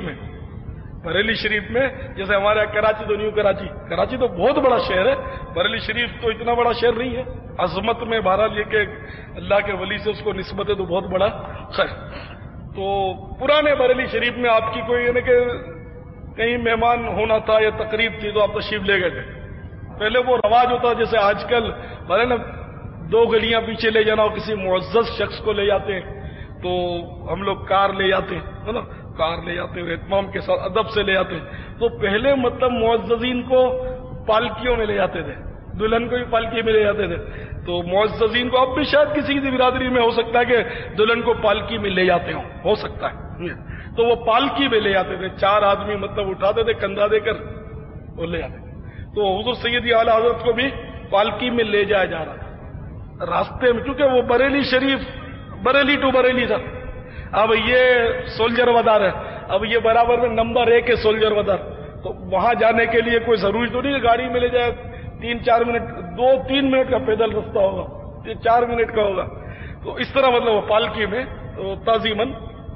شریف میں جیسے ہمارے کراچی تو نیو کراچی تو بہت بڑا شہر ہے, بریلی شریف تو اتنا بڑا شہر نہیں ہے, عظمت میں بہرحال یہ کہ اللہ کے ولی سے اس کو نسبت ہے تو بہت بڑا خیر. تو پرانے بریلی شریف میں آپ کی کوئی یعنی کہ کہیں مہمان ہونا تھا یا تقریب تھی تو آپ تشریف لے گئے تھے. پہلے وہ رواج ہوتا جیسے آج کل بھلے نا 2 گلیاں پیچھے لے جانا, اور کسی معزز شخص کو لے جاتے ہیں تو ہم لوگ کار لے جاتے ہیں, ہے نا, کار لے جاتے ہیں اہتمام کے ساتھ ادب سے لے جاتے ہیں. تو پہلے مطلب معززین کو پالکیوں میں لے جاتے تھے, دلہن کو بھی پالکی میں لے جاتے تھے. تو معززین کو اب بھی شاید کسی کی برادری میں ہو سکتا ہے کہ دلہن کو پالکی میں لے جاتے ہو سکتا ہے. تو وہ پالکی میں لے جاتے تھے, 4 آدمی مطلب اٹھاتے تھے کندھا دے کر وہ لے جاتے. تو حضور سیدی اعلیٰ حضرت کو بھی پالکی میں لے جایا جا رہا تھا. راستے میں چونکہ وہ بریلی شریف بریلی ٹو بریلی تھا, اب یہ سولجر بازار ہے, اب یہ برابر میں نمبر 1 ہے سولجر بازار. تو وہاں جانے کے لیے کوئی ضروری تو نہیں کہ گاڑی میں لے جائے, 3-4 منٹ 2-3 منٹ کا پیدل رستہ ہوگا, 4 منٹ کا ہوگا. تو اس طرح مطلب وہ پالکی میں تو تعظیماً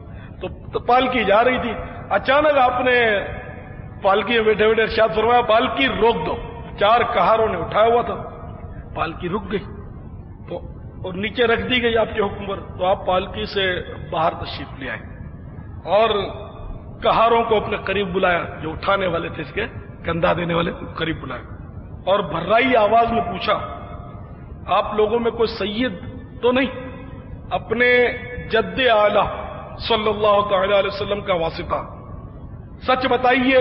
تو پالکی جا رہی تھی. اچانک آپ نے پالکی میں بیٹھے بیٹھے ارشاد فرمایا پالکی روک دو. 4 کہاروں نے اٹھایا ہوا تھا, پالکی رک گئی تو اور نیچے رکھ دی گئی آپ کے حکم پر. تو آپ پالکی سے باہر تشریف لے آئے اور کہاروں کو اپنے قریب بلایا, جو اٹھانے والے تھے اس کے کندھا دینے والے قریب بلایا, اور بھرائی آواز میں پوچھا آپ لوگوں میں کوئی سید تو نہیں, اپنے جد اعلیٰ صلی اللہ تعالی علیہ وسلم کا واسطہ, سچ بتائیے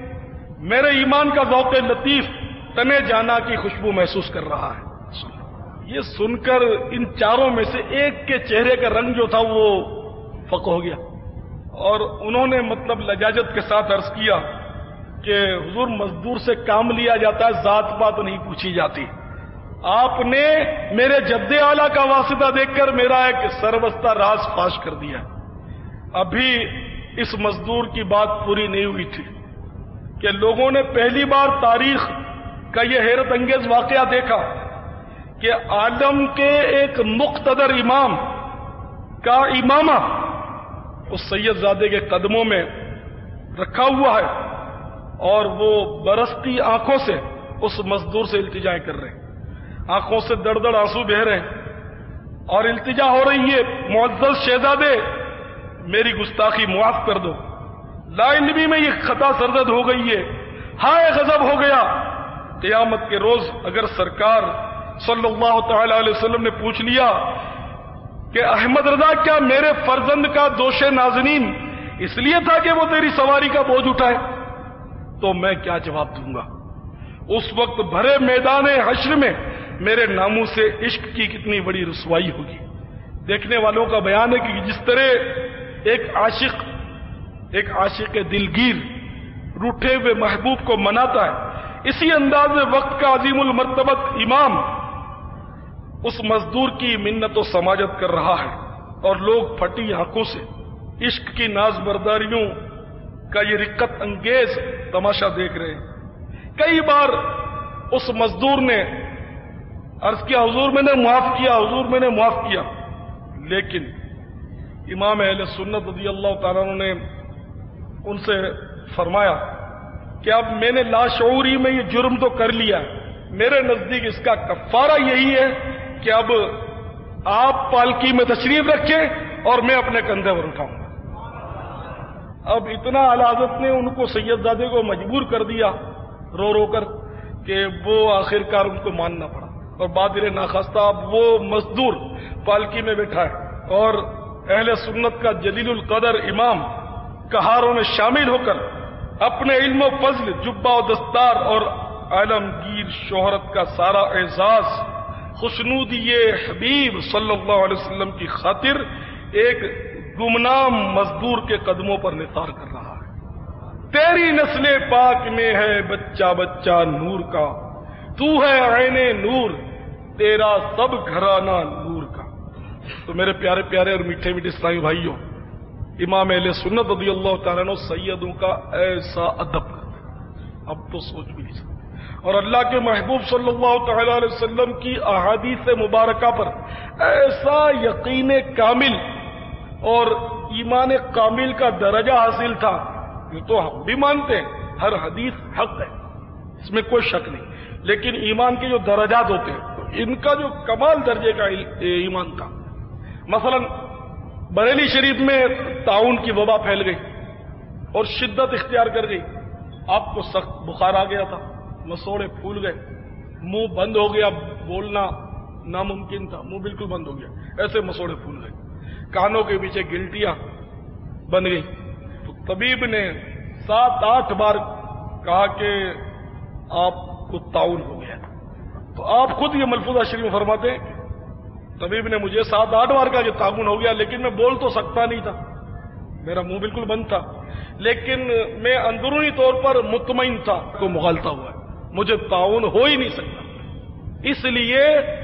میرے ایمان کا ذوق لطیف تنے جانا کی خوشبو محسوس کر رہا ہے. یہ سن کر ان 4 میں سے ایک کے چہرے کا رنگ جو تھا وہ فق ہو گیا, اور انہوں نے مطلب لجاجت کے ساتھ عرض کیا کہ حضور مزدور سے کام لیا جاتا ہے, ذات پات نہیں پوچھی جاتی. آپ نے میرے جد اعلیٰ کا واسطہ دیکھ کر میرا ایک سربستہ راز فاش کر دیا. ابھی اس مزدور کی بات پوری نہیں ہوئی تھی کہ لوگوں نے پہلی بار تاریخ کا یہ حیرت انگیز واقعہ دیکھا کہ عالم کے ایک مقتدر امام کا امامہ اس سید زادے کے قدموں میں رکھا ہوا ہے, اور وہ برستی آنکھوں سے اس مزدور سے التجائیں کر رہے ہیں. آنکھوں سے دڑ دڑ آنسو بہ رہے ہیں اور التجا ہو رہی ہے, معزز شہزادے میری گستاخی معاف کر دو, لا علمی میں یہ خطا سرزد ہو گئی ہے, ہائے غضب ہو گیا. قیامت کے روز اگر سرکار صلی اللہ تعالی علیہ وسلم نے پوچھ لیا کہ احمد رضا کیا میرے فرزند کا دوش نازنین اس لیے تھا کہ وہ تیری سواری کا بوجھ اٹھائے, تو میں کیا جواب دوں گا؟ اس وقت بھرے میدان حشر میں میرے ناموں سے عشق کی کتنی بڑی رسوائی ہوگی. دیکھنے والوں کا بیان ہے کہ جس طرح ایک عاشق دلگیر روٹھے ہوئے محبوب کو مناتا ہے, اسی انداز میں وقت کا عظیم المرتبت امام اس مزدور کی منت و سماجت کر رہا ہے اور لوگ پھٹی آنکھوں سے عشق کی ناز برداریوں کا یہ رقت انگیز تماشا دیکھ رہے ہیں۔ کئی بار اس مزدور نے عرض کیا حضور میں نے معاف کیا، حضور میں نے معاف کیا، لیکن امام اہل سنت رضی اللہ تعالیٰ عنہ نے ان سے فرمایا کہ اب میں نے لاشعوری میں یہ جرم تو کر لیا، میرے نزدیک اس کا کفارہ یہی ہے کہ اب آپ پالکی میں تشریف رکھیں اور میں اپنے کندھے پر اٹھاؤں گا۔ اب اتنا اعلی حضرت نے ان کو سید زادے کو مجبور کر دیا رو رو کر کہ وہ آخرکار ان کو ماننا پڑا، اور بادر ناخواستہ اب وہ مزدور پالکی میں بیٹھا ہے اور اہل سنت کا جلیل القدر امام کہاروں میں شامل ہو کر اپنے علم و فضل، جبہ و دستار اور عالمگیر شہرت کا سارا اعزاز خوشنودی حبیب صلی اللہ علیہ وسلم کی خاطر ایک گمنام مزدور کے قدموں پر نثار کر رہا ہے۔ تیری نسل پاک میں ہے بچہ بچہ نور کا، تو ہے عین نور، تیرا سب گھرانہ نور کا۔ تو میرے پیارے پیارے اور میٹھے میٹھے اسلامی بھائیوں، امام اہل سنت رضی اللہ تعالیٰ عنہ سیدوں کا ایسا ادب کرتے، اب تو سوچ بھی نہیں سکتے، اور اللہ کے محبوب صلی اللہ تعالی علیہ وسلم کی احادیث مبارکہ پر ایسا یقین کامل اور ایمان کامل کا درجہ حاصل تھا، یہ تو ہم بھی مانتے ہیں ہر حدیث حق ہے، اس میں کوئی شک نہیں، لیکن ایمان کے جو درجات ہوتے ہیں ان کا جو کمال درجے کا ایمان تھا۔ مثلا بریلی شریف میں طاعون کی وبا پھیل گئی اور شدت اختیار کر گئی، آپ کو سخت بخار آ گیا تھا، مسوڑے پھول گئے، منہ بند ہو گیا، بولنا ناممکن تھا، منہ بالکل بند ہو گیا، ایسے مسوڑے پھول گئے، کانوں کے پیچھے گلٹیاں بن گئی۔ تو طبیب نے 7-8 بار کہا کہ آپ کو طاعون ہو گیا، تو آپ خود یہ ملفوظہ شریف میں فرماتے ہیں طبیب نے مجھے 7-8 بار کہا کہ طاعون ہو گیا، لیکن میں بول تو سکتا نہیں تھا، میرا منہ بالکل بند تھا، لیکن میں اندرونی طور پر مطمئن تھا کو مغالطہ ہوا ہے، مجھے طاعون ہو ہی نہیں سکتا، اس لیے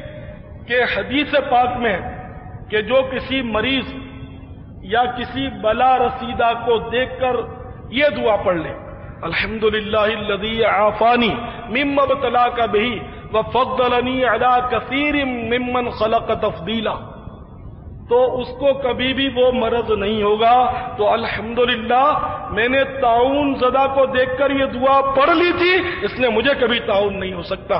کہ حدیث پاک میں ہے کہ جو کسی مریض یا کسی بلا رسیدہ کو دیکھ کر یہ دعا پڑھ لے، الحمدللہ الذی عافانی مما ابتلاک بہ وفضلنی علی کثیر ممن خلق تفضیلا، تو اس کو کبھی بھی وہ مرض نہیں ہوگا۔ تو الحمدللہ میں نے طاعون زدہ کو دیکھ کر یہ دعا پڑھ لی تھی، اس لیے مجھے کبھی طاعون نہیں ہو سکتا۔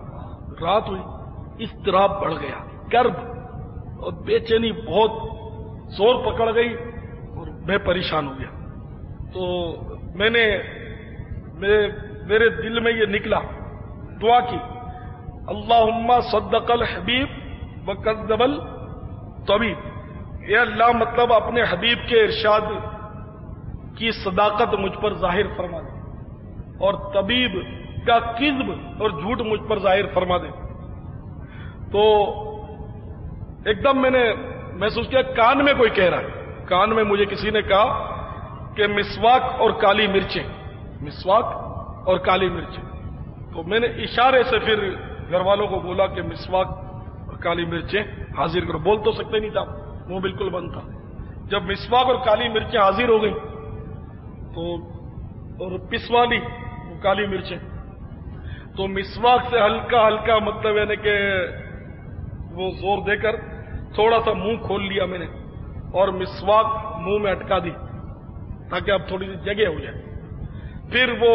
رات ہوئی، اضطراب بڑھ گیا، کرب اور بے چینی بہت زور پکڑ گئی اور میں پریشان ہو گیا۔ تو میں نے میرے دل میں یہ نکلا، دعا کی، اللہم صدق الحبیب وکذب الطبیب، اے اللہ مطلب اپنے حبیب کے ارشاد کی صداقت مجھ پر ظاہر فرما دے اور طبیب کا کذب اور جھوٹ مجھ پر ظاہر فرما دے۔ تو ایک دم میں نے محسوس کیا کان میں کوئی کہہ رہا ہے، کان میں مجھے کسی نے کہا کہ مسواک اور کالی مرچیں، مسواک اور کالی مرچیں۔ تو میں نے اشارے سے پھر گھر والوں کو بولا کہ مسواک اور کالی مرچیں حاضر کرو، بول تو سکتے نہیں تھا، منہ بالکل بند تھا۔ جب مسواک اور کالی مرچیں حاضر ہو گئی تو اور پسوا لی وہ کالی مرچیں، تو مسواک سے ہلکا ہلکا مطلب یعنی کہ وہ زور دے کر تھوڑا سا منہ کھول لیا میں نے اور مسواک منہ میں اٹکا دی تاکہ اب تھوڑی سی جگہ ہو جائے۔ پھر وہ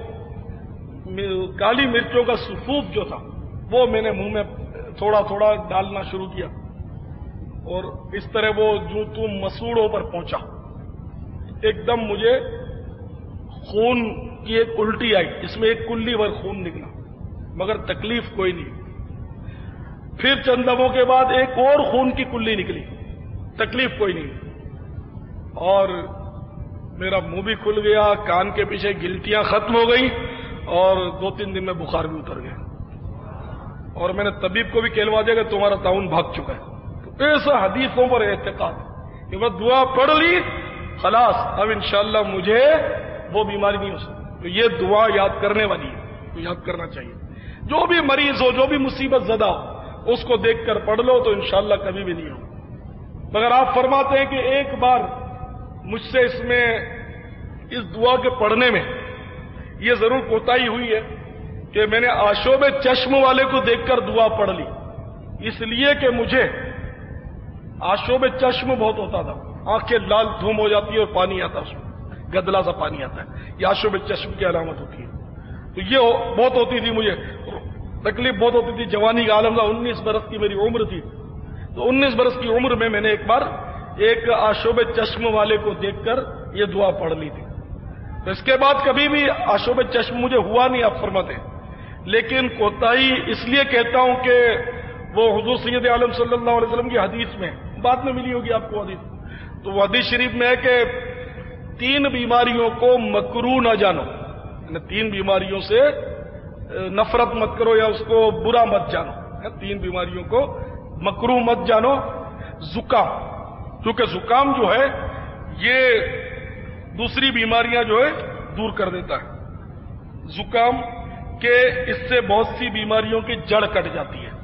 کالی مرچوں کا سفوف جو تھا وہ میں نے منہ میں تھوڑا تھوڑا ڈالنا شروع کیا اور اس طرح وہ جو تم مسوڑوں پر پہنچا، ایک دم مجھے خون کی ایک الٹی آئی، اس میں ایک کلی بھر خون نکلا مگر تکلیف کوئی نہیں۔ پھر چند دموں کے بعد ایک اور خون کی کلی نکلی، تکلیف کوئی نہیں، اور میرا منہ بھی کھل گیا، کان کے پیچھے گلٹیاں ختم ہو گئی اور 2-3 دن میں بخار بھی اتر گیا، اور میں نے طبیب کو بھی کہلوا دیا کہ تمہارا طاعون بھاگ چکا ہے۔ تو ایسا حدیثوں پر اعتقاد کہ وہ دعا پڑھ لی خلاص اب انشاءاللہ مجھے وہ بیماری نہیں ہو سکتی۔ تو یہ دعا یاد کرنے والی ہے، تو یاد کرنا چاہیے۔ جو بھی مریض ہو، جو بھی مصیبت زدہ ہو، اس کو دیکھ کر پڑھ لو تو انشاءاللہ کبھی بھی نہیں ہو. مگر آپ فرماتے ہیں کہ ایک بار مجھ سے اس دعا کے پڑھنے میں یہ ضرور کوتاہی ہوئی ہے کہ میں نے آشوب چشم والے کو دیکھ کر دعا پڑھ لی، اس لیے کہ مجھے آشوب چشم بہت ہوتا تھا، آنکھیں لال دھوم ہو جاتی ہے اور پانی آتا ہے، اس میں گدلا سا پانی آتا ہے، یہ آشوب چشم کی علامت ہوتی ہے. تو یہ بہت ہوتی تھی، مجھے تکلیف بہت ہوتی تھی. جوانی کا عالم تھا، 19 برس کی میری عمر تھی. تو 19 برس کی عمر میں نے ایک بار ایک آشوب چشم والے کو دیکھ کر یہ دعا پڑھ لی تھی. تو اس کے بعد کبھی بھی آشوب چشم مجھے ہوا نہیں، آپ فرماتے ہیں. لیکن کوتاہی اس لیے کہتا ہوں کہ وہ حضور سید عالم صلی اللہ علیہ وسلم کی حدیث میں بعد میں ملی ہوگی آپ کو حدیث، تو وہ حدیث شریف میں ہے کہ 3 بیماریوں کو مکروہ نہ جانو، یعنی 3 بیماریوں سے نفرت مت کرو یا اس کو برا مت جانو. 3 بیماریوں کو مکروہ مت جانو. زکام، کیونکہ زکام جو ہے یہ دوسری بیماریاں جو ہے دور کر دیتا ہے. زکام کہ اس سے بہت سی بیماریوں کی جڑ کٹ جاتی ہے.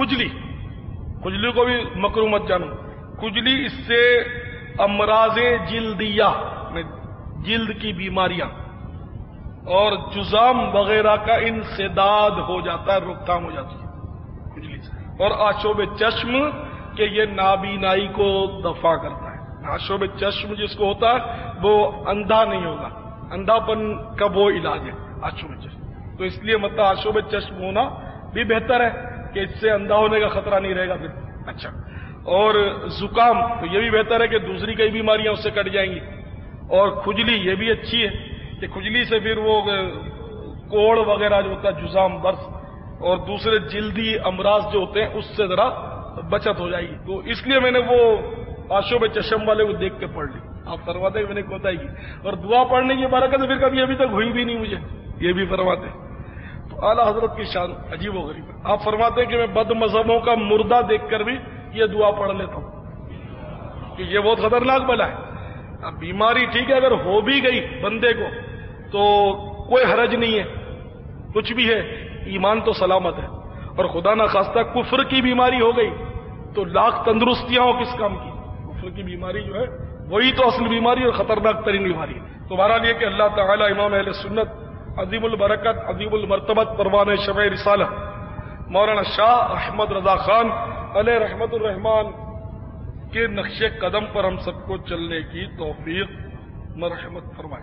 کھجلی کو بھی مکروہ مت جانو. کھجلی اس سے امراض جلدیہ، جلد کی بیماریاں اور جزام وغیرہ کا انسداد ہو جاتا ہے، روک تھام ہو جاتی ہے کھجلی سے. اور آشوب چشم کہ یہ نابینائی کو دفع کرتا ہے. آشوب چشم جس کو ہوتا ہے وہ اندھا نہیں ہوگا، اندھا پن کا وہ علاج ہے آشوب چشم. تو اس لیے مطلب آشوب چشم ہونا بھی بہتر ہے کہ اس سے اندھا ہونے کا خطرہ نہیں رہے گا پھر. اچھا، اور زکام تو یہ بھی بہتر ہے کہ دوسری کئی بیماریاں اس سے کٹ جائیں گی. اور کھجلی یہ بھی اچھی ہے کہ کھجلی سے پھر وہ کوڑ وغیرہ جو ہوتا ہے، جزام، برس اور دوسرے جلدی امراض جو ہوتے ہیں اس سے ذرا بچت ہو جائے گی. تو اس لیے میں نے وہ آشوب چشم والے کو دیکھ کے پڑھ لی. آپ فرماتے ہیں میں نے کوتاہی کی، اور دعا پڑھنے کی برکت پھر کبھی ابھی تک ہوئی بھی نہیں مجھے، یہ بھی فرماتے. تو اعلیٰ حضرت کی شان عجیب و غریب ہے. آپ فرماتے ہیں کہ میں بد مذہبوں کا مردہ دیکھ کر بھی یہ دعا پڑھ لیتا ہوں کہ یہ بہت خطرناک بلا ہے. اب بیماری ٹھیک ہے، اگر ہو بھی گئی بندے کو تو کوئی حرج نہیں ہے، کچھ بھی ہے، ایمان تو سلامت ہے. اور خدا نہ خواستہ کفر کی بیماری ہو گئی تو لاکھ تندرستیاں ہو کس کام کی. کفر کی بیماری جو ہے وہی تو اصل بیماری اور خطرناک ترین بیماری ہے. تو بہرحال یہ کہ اللہ تعالی امام اہل سنت عظیم البرکت عظیم المرتبت پروان شمع رسالہ مولانا شاہ احمد رضا خان علیہ رحمت الرحمان کے نقش قدم پر ہم سب کو چلنے کی توفیق مرحمت فرمائے.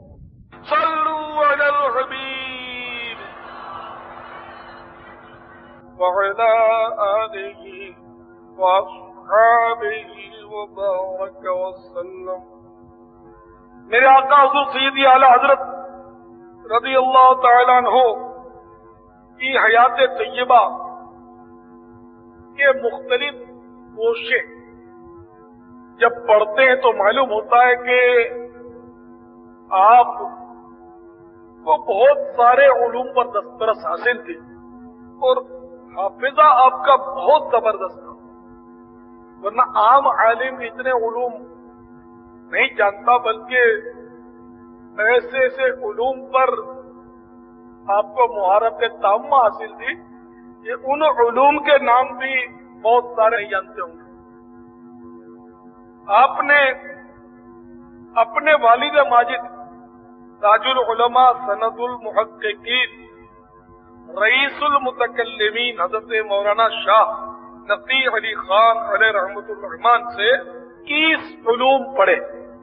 صلوا علی الحبیب وعلی آلہ واصحابہ وبارک وسلم. میرے آقا حضور سیدی اعلی حضرت رضی اللہ تعالیٰ عنہ کی حیات طیبہ کے مختلف گوشے جب پڑھتے ہیں تو معلوم ہوتا ہے کہ آپ کو بہت سارے علوم پر دسترس حاصل تھی اور حافظہ آپ کا بہت زبردست تھا. ورنہ عام عالم اتنے علوم نہیں جانتا، بلکہ ایسے ایسے علوم پر آپ کو مہارت تامہ حاصل تھی کہ ان علوم کے نام بھی بہت سارے نہیں جانتے ہوں گے. آپ نے اپنے والد ماجد تاج العلماء سند المحققین رئیس المتکلمین حضرت مولانا شاہ نقی علی خان علیہ رحمت الرحمان سے 21 علوم پڑھے،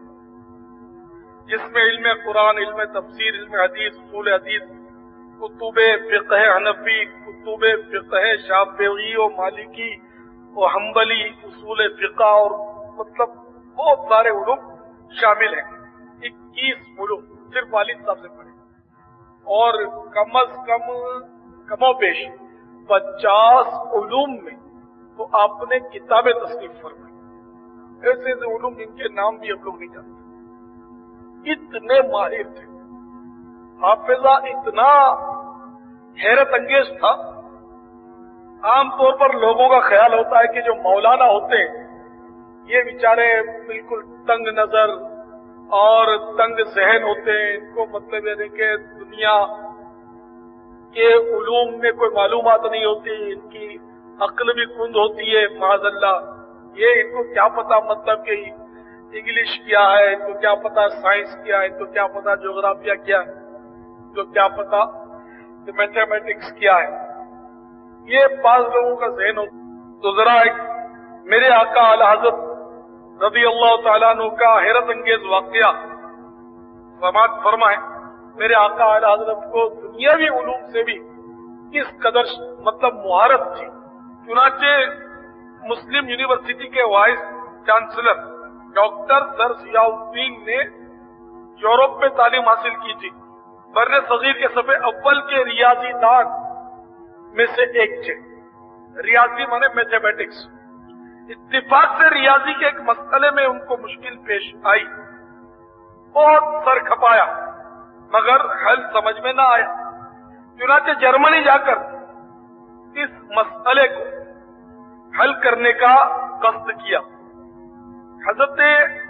جس میں علم قرآن، علم تفسیر، علم حدیث، اصول حدیث، کتب فقہ حنفی، کتب فقہ شافعی و مالکی و حنبلی، اصول فقہ اور مطلب بہت سارے علوم شامل ہیں. 21 علوم صرف والد صاحب سے پڑھے، اور کم از کم و بیش 50 علوم میں تو آپ نے کتابیں تصنیف فرمائی. ایسے ایسے علوم جن کے نام بھی ہم لوگ نہیں جانتے. اتنے ماہر تھے، حافظہ اتنا حیرت انگیز تھا. عام طور پر لوگوں کا خیال ہوتا ہے کہ جو مولانا ہوتے ہیں یہ بیچارے بالکل تنگ نظر اور تنگ ذہن ہوتے ہیں، ان کو مطلب یہ کہ دنیا کے علوم میں کوئی معلومات نہیں ہوتی، ان کی عقل بھی کند ہوتی ہے معاذ اللہ. یہ ان کو کیا پتا مطلب کہ انگلش کیا ہے، ان کو کیا پتا سائنس کیا ہے، ان کو کیا پتا جغرافیہ کیا ہے، ان کو کیا پتا میتھمیٹکس کیا ہے. یہ بعض لوگوں کا ذہن ہو. تو ذرا ایک میرے آقا اعلی حضرت رضی اللہ تعالیٰ عنہ کا حیرت انگیز واقعہ سماعت فرمائیں. میرے آقا اعلی حضرت کو دنیاوی علوم سے بھی کس قدر مطلب مہارت تھی. چنانچہ مسلم یونیورسٹی کے vice chancellor doctor sir Ziauddin نے یورپ میں تعلیم حاصل کی تھی. بر صغیر کے صفحے اول کے ریاضی دان میں سے ایک تھے. ریاضی مانے میتھمیٹکس. اتفاق سے ریاضی کے ایک مسئلے میں ان کو مشکل پیش آئی. بہت سر کھپایا مگر حل سمجھ میں نہ آیا. چنانچہ جرمنی جا کر اس مسئلے کو حل کرنے کا قصد کیا. حضرت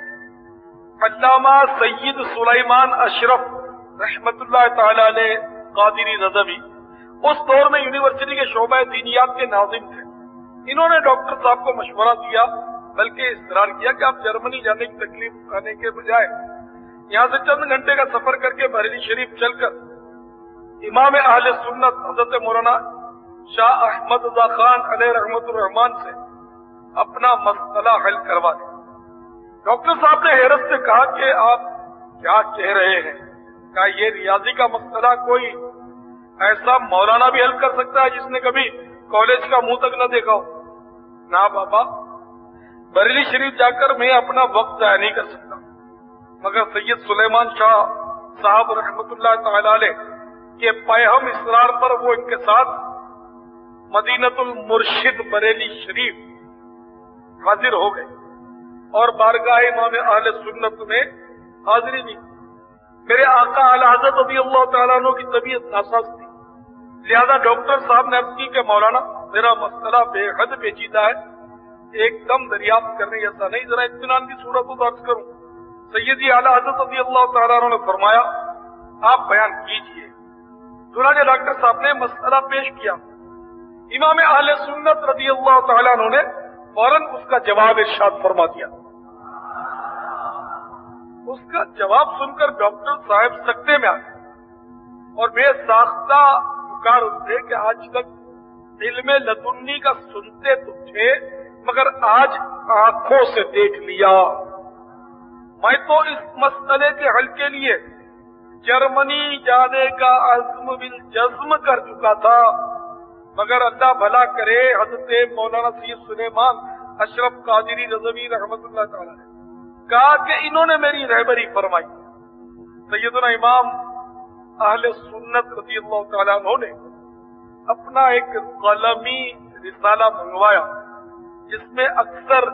علامہ سید سلیمان اشرف رحمت اللہ تعالی علیہ قادری رضوی اس دور میں یونیورسٹی کے شعبہ دینیات کے ناظم تھے. انہوں نے ڈاکٹر صاحب کو مشورہ دیا، بلکہ اصرار کیا کہ آپ جرمنی جانے کی تکلیف اٹھانے کے بجائے یہاں سے چند گھنٹے کا سفر کر کے بریلی شریف چل کر امام اہل سنت حضرت مولانا شاہ احمد رضا خان علیہ رحمت الرحمان سے اپنا مسئلہ حل کروا دیں. ڈاکٹر صاحب نے حیرت سے کہا کہ آپ کیا کہہ رہے ہیں؟ کہا یہ ریاضی کا مسئلہ کوئی ایسا مولانا بھی حل کر سکتا ہے جس نے کبھی کالج کا منہ تک نہ دیکھا ہو؟ نہ بابا، بریلی شریف جا کر میں اپنا وقت ضائع نہیں کر سکتا. مگر سید سلیمان شاہ صاحب رحمت اللہ تعالی علیہ کے پیہم اصرار پر وہ ان کے ساتھ مدینۃ المرشد بریلی شریف حاضر ہو گئے اور بارگاہ امام اہل سنت میں حاضری دی. میرے آقا اعلی حضرت رضی اللہ تعالیٰ عنہ کی طبیعت ناساز تھی، لہذا ڈاکٹر صاحب نے عرض کی کہ مولانا میرا مسئلہ بے حد پیچیدہ ہے، ایک دم دریافت کرنے جیسا نہیں، ذرا اطمینان کی صورت کو درج کروں. سیدی اعلی حضرت رضی اللہ تعالیٰ عنہ نے فرمایا آپ بیان کیجئے. چنانچہ ڈاکٹر صاحب نے مسئلہ پیش کیا. امام اہل سنت رضی اللہ تعالیٰ عنہ نے فوراً اس کا جواب ارشاد فرما دیا. اس کا جواب سن کر ڈاکٹر صاحب سکتے میں آ گئے اور بے ساختہ پکار اٹھے کہ آج تک علم لدنی کا سنتے تو تھے مگر آج آنکھوں سے دیکھ لیا. میں تو اس مسئلے کے حل کے لیے جرمنی جانے کا عزم بالجزم کر چکا تھا، مگر اللہ بھلا کرے حضرت مولانا سید سلیمان اشرف قادری رضوی رحمت اللہ تعالی نے کہا کہ انہوں نے میری رہبری فرمائی. سیدنا امام اہل سنت رضی اللہ تعالیٰ عنہ نے اپنا ایک قلمی رسالہ منگوایا جس میں اکثر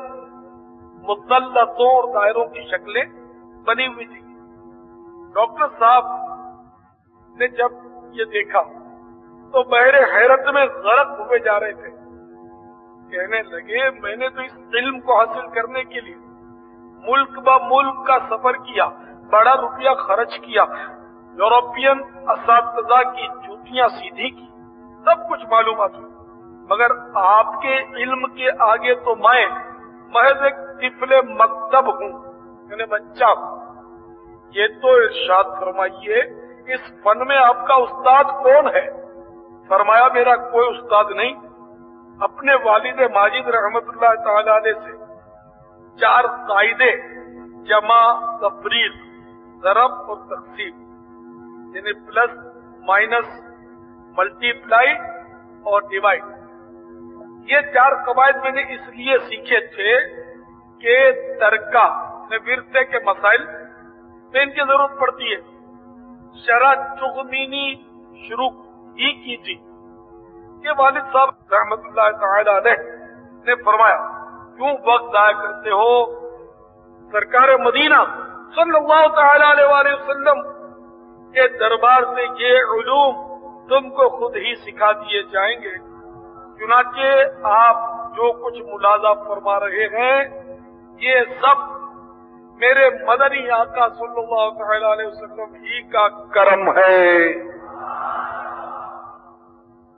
مثلثوں اور دائروں کی شکلیں بنی ہوئی تھی. ڈاکٹر صاحب نے جب یہ دیکھا تو بحر حیرت میں غرق ہوئے جا رہے تھے. کہنے لگے میں نے تو اس علم کو حاصل کرنے کے لیے ملک با ملک کا سفر کیا، بڑا روپیہ خرچ کیا، یورپین اساتذہ کی جوتیاں سیدھی کی، سب کچھ معلومات ہوئی، مگر آپ کے علم کے آگے تو میں محض ایک طفل مکتب ہوں، یعنی بچہ ہوں. یہ تو ارشاد فرمائیے اس فن میں آپ کا استاد کون ہے؟ فرمایا میرا کوئی استاد نہیں، اپنے والد ماجد رحمت اللہ تعالی علیہ سے 4 قاعدے جمع تفریق ضرب اور تقسیم یعنی پلس مائنس ملٹی پلائی اور ڈیوائڈ، یہ 4 قواعد میں نے اس لیے سیکھے تھے کہ ترکہ ورثے کے مسائل میں ان کی ضرورت پڑتی ہے. شرح چغمینی شروع ہی کی تھی. یہ والد صاحب رحمت اللہ تعالی علیہ نے فرمایا کیوں وقت ضائع کرتے ہو؟ سرکار مدینہ صلی اللہ تعالی علیہ وآلہ وسلم کے دربار سے یہ علوم تم کو خود ہی سکھا دیے جائیں گے. چنانچہ آپ جو کچھ ملاحظہ فرما رہے ہیں یہ سب میرے مدنی آقا صلی اللہ تعالی علیہ وسلم ہی کا کرم ہے.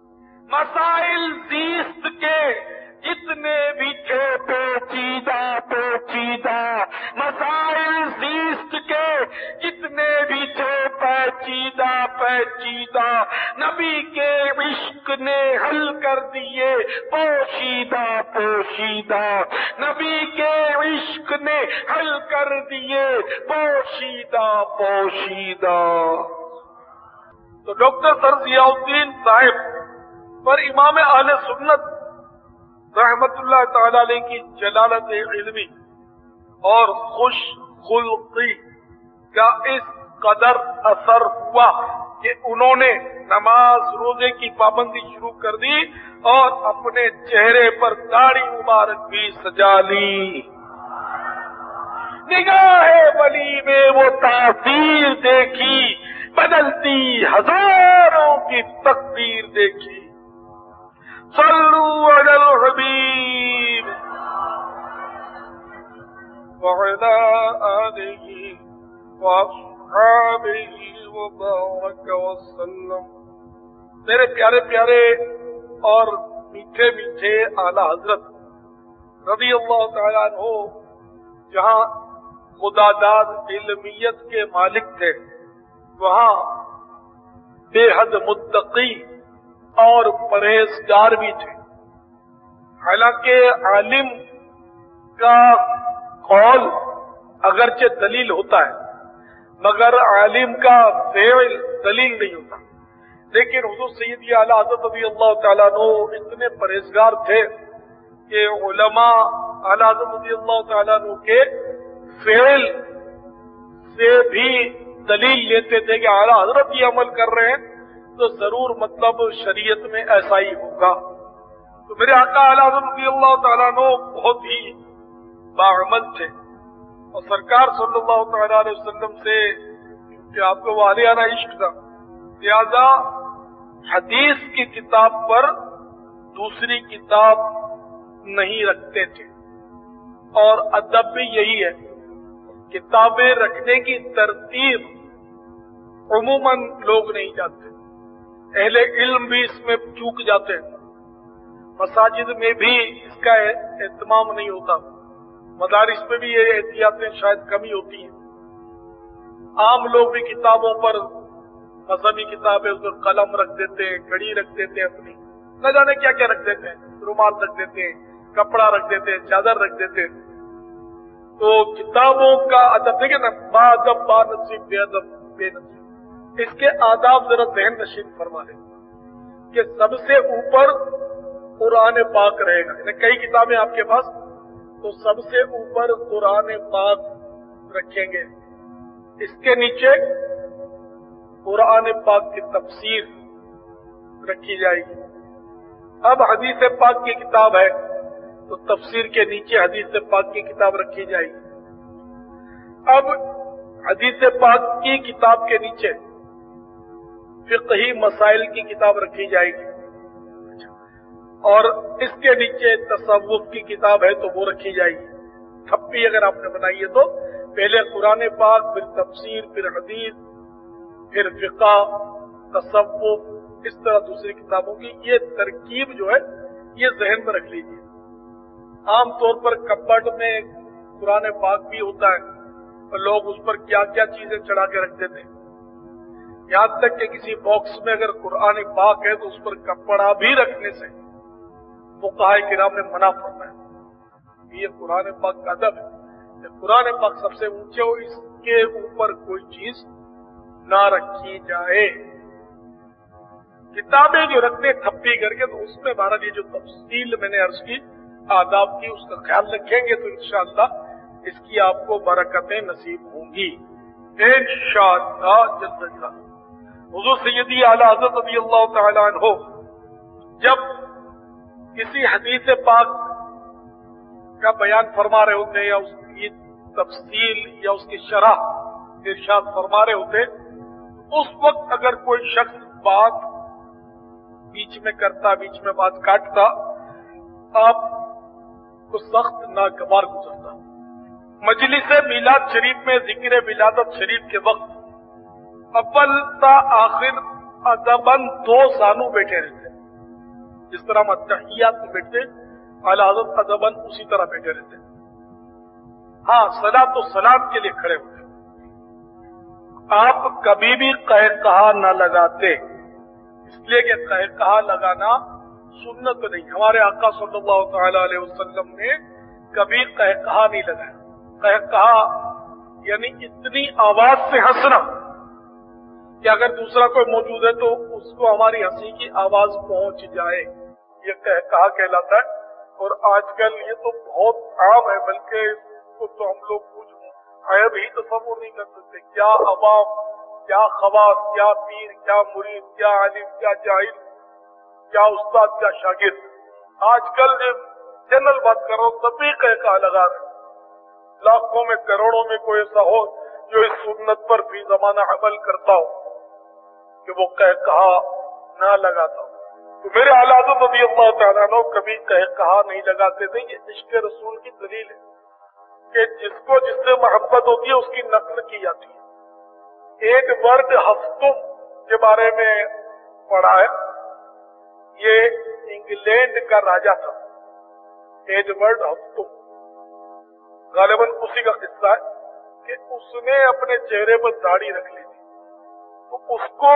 مسائل زیست کے جتنے بھی تھے پیچیدہ پیچیدہ، مسائل زیست کے جتنے بھی تھے پیچیدہ پیچیدہ، نبی کے عشق نے حل کر دیے پوشیدہ پوشیدہ، نبی کے عشق نے حل کر دیے پوشیدہ پوشیدہ۔ تو ڈاکٹر سر ضیاء الدین صاحب پر امام اہل سنت رحمت اللہ تعالی علیہ کی جلالت علمی اور خوش خلقی کا اس قدر اثر ہوا کہ انہوں نے نماز روزے کی پابندی شروع کر دی اور اپنے چہرے پر داڑھی مبارک بھی سجا لی۔ نگاہ ولی میں وہ تاثیر دیکھی، بدلتی ہزاروں کی تقدیر دیکھی۔ صلو علی الحبیب وعلی آلہ وأصحابہ وبارک وسلم۔ میرے پیارے پیارے اور میٹھے میٹھے اعلی حضرت رضی اللہ تعالیٰ عنہ جہاں خدا داد علمیت کے مالک تھے، وہاں بے حد متقی اور پرہیزگار بھی تھے۔ حالانکہ عالم کا قول اگرچہ دلیل ہوتا ہے مگر عالم کا فعل دلیل نہیں ہوتا، لیکن حضور سیدی اعلیٰ حضرت رضی اللہ تعالیٰ عنہ اتنے پرہیزگار تھے کہ علماء اعلیٰ حضرت رضی اللہ تعالیٰ عنہ کے فعل سے بھی دلیل لیتے تھے کہ اعلیٰ حضرت یہ عمل کر رہے ہیں تو ضرور مطلب شریعت میں ایسا ہی ہوگا۔ تو میرے آقا اعلیٰ حضرت رضی اللہ تعالیٰ عنہ بہت ہی باعمل تھے، اور سرکار صلی اللہ تعالیٰ علیہ وسلم سے کہ آپ کو والیانہ عشق تھا، لہذا حدیث کی کتاب پر دوسری کتاب نہیں رکھتے تھے، اور ادب بھی یہی ہے، کتابیں رکھنے کی ترتیب عموماً لوگ نہیں جانتے، اہل علم بھی اس میں چوک جاتے ہیں، مساجد میں بھی اس کا اہتمام نہیں ہوتا، مدارس میں بھی یہ احتیاطیں شاید کمی ہوتی ہیں۔ عام لوگ بھی کتابوں پر مذہبی کتابیں اس پر قلم رکھ دیتے ہیں، گھڑی رکھ دیتے ہیں، اپنی نہ جانے کیا کیا رکھ دیتے ہیں، رومال رکھ دیتے ہیں، کپڑا رکھ دیتے ہیں، چادر رکھ دیتے ہیں۔ تو کتابوں کا ادب دیکھیں نا، با ادب با نصیب بے ادب بے نصیب، اس کے آداب ذرا ذہن نشین فرما لیں کہ سب سے اوپر قرآن پاک رہے گا، یعنی کئی کتابیں آپ کے پاس، تو سب سے اوپر قرآن پاک رکھیں گے، اس کے نیچے قرآن پاک کی تفسیر رکھی جائے گی۔ اب حدیث پاک کی کتاب ہے تو تفسیر کے نیچے حدیث پاک کی کتاب رکھی جائے گی۔ اب حدیث پاک کی کتاب کے نیچے فقہی مسائل کی کتاب رکھی جائے گی، اور اس کے نیچے تصوف کی کتاب ہے تو وہ رکھی جائے گی۔ تھپی اگر آپ نے بنائی ہے تو پہلے قرآن پاک، پھر تفسیر، پھر حدیث، پھر فقہ، تصوف، اس طرح دوسری کتابوں کی یہ ترکیب جو ہے یہ ذہن میں رکھ لیجیے۔ عام طور پر کپبورڈ میں قرآن پاک بھی ہوتا ہے، اور لوگ اس پر کیا کیا چیزیں چڑھا کے رکھ دیتے ہیں، یہاں تک کہ کسی باکس میں اگر قرآن پاک ہے تو اس پر کپڑا بھی رکھنے سے فقہائے کرام نے منع فرمایا۔ یہ قرآن پاک کا ادب ہے، قرآن پاک سب سے اونچے ہو، اس کے اوپر کوئی چیز نہ رکھی جائے۔ کتابیں جو رکھتے تھپی کر کے، تو اس میں بہرحال یہ جو تفصیل میں نے عرض کی آداب کی، اس کا خیال رکھیں گے تو انشاءاللہ اس کی آپ کو برکتیں نصیب ہوں گی انشاءاللہ جل جلالہ۔ حضور سیدی اعلیٰ حضرت رضی اللہ تعالیٰ عنہ جب کسی حدیث پاک کا بیان فرما رہے ہوتے یا اس کی تفصیل یا اس کی شرح ارشاد فرما رہے ہوتے، اس وقت اگر کوئی شخص بات بیچ میں کرتا، بیچ میں بات کاٹتا، آپ کو سخت ناگوار گزرتا۔ مجلس میلاد شریف میں ذکر ولادت شریف کے وقت اول تا آخر ادباً 2 زانو بیٹھے رہتے، जिस तरह हम अत्तहियात में बैठते आला हज़रत अदबन उसी तरह बैठे रहते। हाँ, सलात तो सलाम के लिए खड़े होते। आप कभी भी कहा न लगाते, इसलिए कि कहा लगाना सुन्नत नहीं। हमारे आका सल्लल्लाहु तआला अलैहि वसल्लम ने कभी कहा नहीं लगाया। कहा यानी इतनी आवाज से हंसना कि अगर दूसरा कोई मौजूद है तो उसको हमारी हंसी की आवाज पहुंच जाए, ये कहा कहलाता है। और आजकल ये तो बहुत आम है, बल्कि इसको तो हम लोग कुछ आयब ही तस्वुर नहीं कर सकते। क्या अवाम, क्या खवास, क्या पीर, क्या मुरीद, क्या आलिम, क्या जाहिल, क्या उस्ताद, क्या शागिर्द। आजकल जो जनरल बात कर रहा हूँ, सभी कहा लगा रहे। लाखों में करोड़ों में कोई ऐसा हो जो इस सुन्नत पर भी जमाना अमल करता हो कि वो कहा ना लगाता हो। तो मेरे आला हज़रत रज़ियल्लाहु तआला अन्हु कभी कहा नहीं लगाते थे। ये इश्क रसूल की दलील है कि जिसको जिससे मोहब्बत होती है उसकी नकल की जाती है। एडवर्ड हफ्तुम के बारे में पढ़ा है, ये इंग्लैंड का राजा था एडवर्ड हफ्तुम। गालिबन उसी का किस्सा है कि उसने अपने चेहरे पर दाढ़ी रख ली थी, तो उसको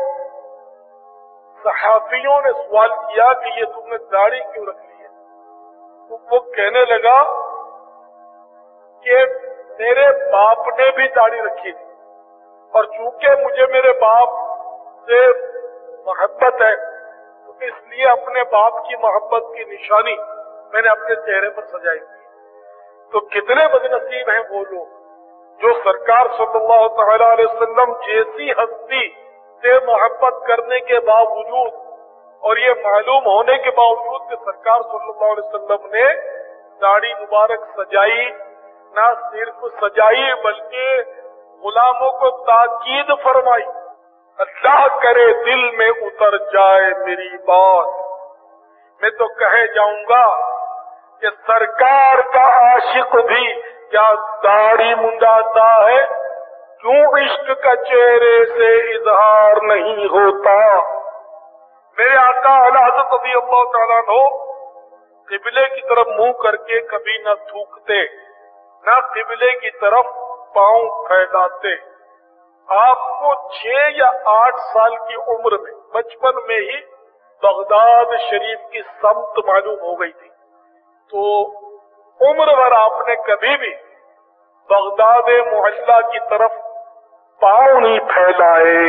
सहाफियों ने सवाल किया कि ये तुमने दाढ़ी क्यों रख ली है? तो वो कहने लगा कि मेरे बाप ने भी दाढ़ी रखी थी और चूंकि मुझे मेरे बाप से मोहब्बत है तो इसलिए अपने बाप की मोहब्बत की निशानी मैंने अपने चेहरे पर सजाई थी। तो कितने बदनसीब हैं वो लोग जो सरकार सल्लल्लाहु तआला अलैहि वसल्लम जैसी हस्ती से मोहब्बत करने के बावजूद और ये मालूम होने के बावजूद कि सरकार सल्लल्लाहु अलैहि वसल्लम ने दाढ़ी मुबारक सजाई, ना सिर्फ सजाई बल्कि गुलामों को ताकीद फरमाई, अल्लाह करे दिल में उतर जाए मेरी बात, मैं तो कहे जाऊंगा कि सरकार का आशिक भी क्या दाढ़ी मुंडाता है? क्यों इश्क का चेहरे से इजहार नहीं होता? मेरे आका आला हज़रत रज़ियल्लाहु तआला अन्हु किबले की तरफ मुंह करके कभी न थूकते, न किबले की तरफ पांव फैलाते। आपको 6 या 8 साल की उम्र में, बचपन में ही बगदाद शरीफ की समत मालूम हो गई थी, तो उम्र भर आपने कभी भी बगदाद मुहल्ला की तरफ पांव नहीं फैलाए।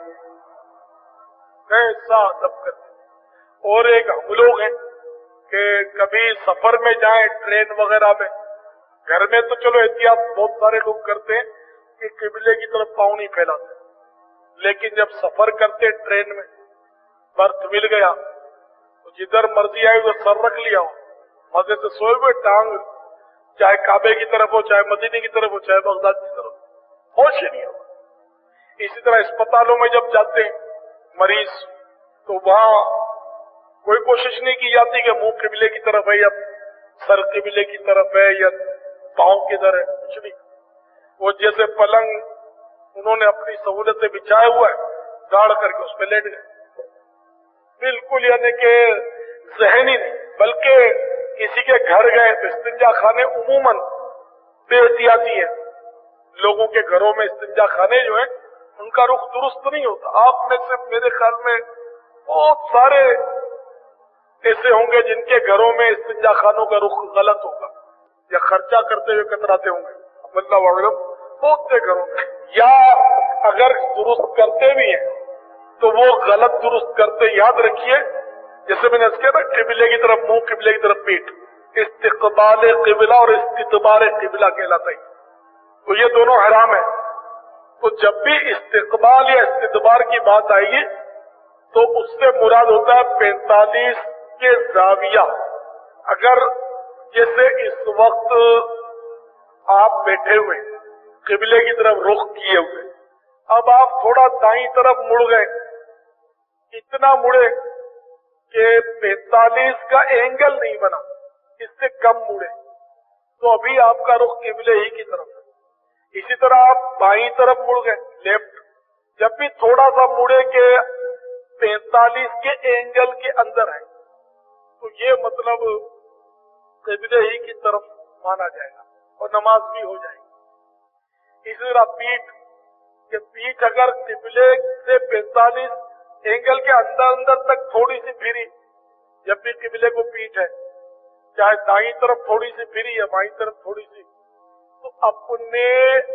कैसा अदब करते। और एक हम लोग हैं कि कभी सफर में जाएं ट्रेन वगैरह में, घर में तो चलो एहतियात बहुत सारे लोग करते हैं कि किबले की तरफ पांव नहीं फैलाते, लेकिन जब सफर करते ट्रेन में बर्थ मिल गया तो जिधर मर्जी आई उधर सर रख लिया हो, मजे से सोए हुए, टांग चाहे काबे की तरफ हो, चाहे मदीने की तरफ हो, चाहे बगदाद की तरफ, होश ही नहीं हो। इसी तरह अस्पतालों में जब जाते हैं मरीज तो वहां कोई कोशिश नहीं की जाती कि मुंह किबले की तरफ है या सर किबले की तरफ है या पांव किधर है, कुछ नहीं। वो जैसे पलंग उन्होंने अपनी सहूलत से बिछाया हुआ है, गाड़ करके उस पर लेट गए, बिल्कुल यानी कि ज़हनी नहीं। बल्कि किसी के घर गए तो इस्तिंजा खाने उमूमन बेहतियाती है, लोगों के घरों में इस्तिंजा खाने जो है उनका रुख दुरुस्त नहीं होता। आप में से मेरे ख्याल में बहुत सारे ऐसे होंगे जिनके घरों में इस्तिंजा खानों का रुख गलत होगा या खर्चा करते हुए कतराते होंगे, अल्लाह वालम, बहुत से घरों में, या अगर दुरुस्त करते भी हैं तो वो गलत दुरुस्त करते। याद रखिए, जैसे मैंने कहा ना, किबले की तरफ मुंह, किबले की तरफ पीठ, इस्तिकबाल किबला और इस्तिकबार किबला कहलाता है, तो ये दोनों हराम है। तो जब भी इस्तिकबाल या इस्तिकबार की बात आएगी तो उससे मुराद होता है 45 के जाविया। अगर जैसे इस वक्त आप बैठे हुए किबले की तरफ रुख किए हुए, अब आप थोड़ा दाईं तरफ मुड़ गए, इतना मुड़े कि 45 का एंगल नहीं बना, इससे कम मुड़े, तो अभी आपका रुख किबले ही की तरफ है। इसी तरह आप बाईं तरफ मुड़ गए, लेफ्ट, जब भी थोड़ा सा मुड़े के 45 के एंगल के अंदर है, تو یہ مطلب قبلے ہی کی طرف مانا جائے گا اور نماز بھی ہو جائے گی۔ اسی طرح پیٹھ اگر قبلے سے 45 اینگل کے اندر تک تھوڑی سی پھری، جب بھی قبلے کو پیٹھ ہے، چاہے دائیں طرف تھوڑی سی پھری یا بائیں طرف تھوڑی سی، تو اپنے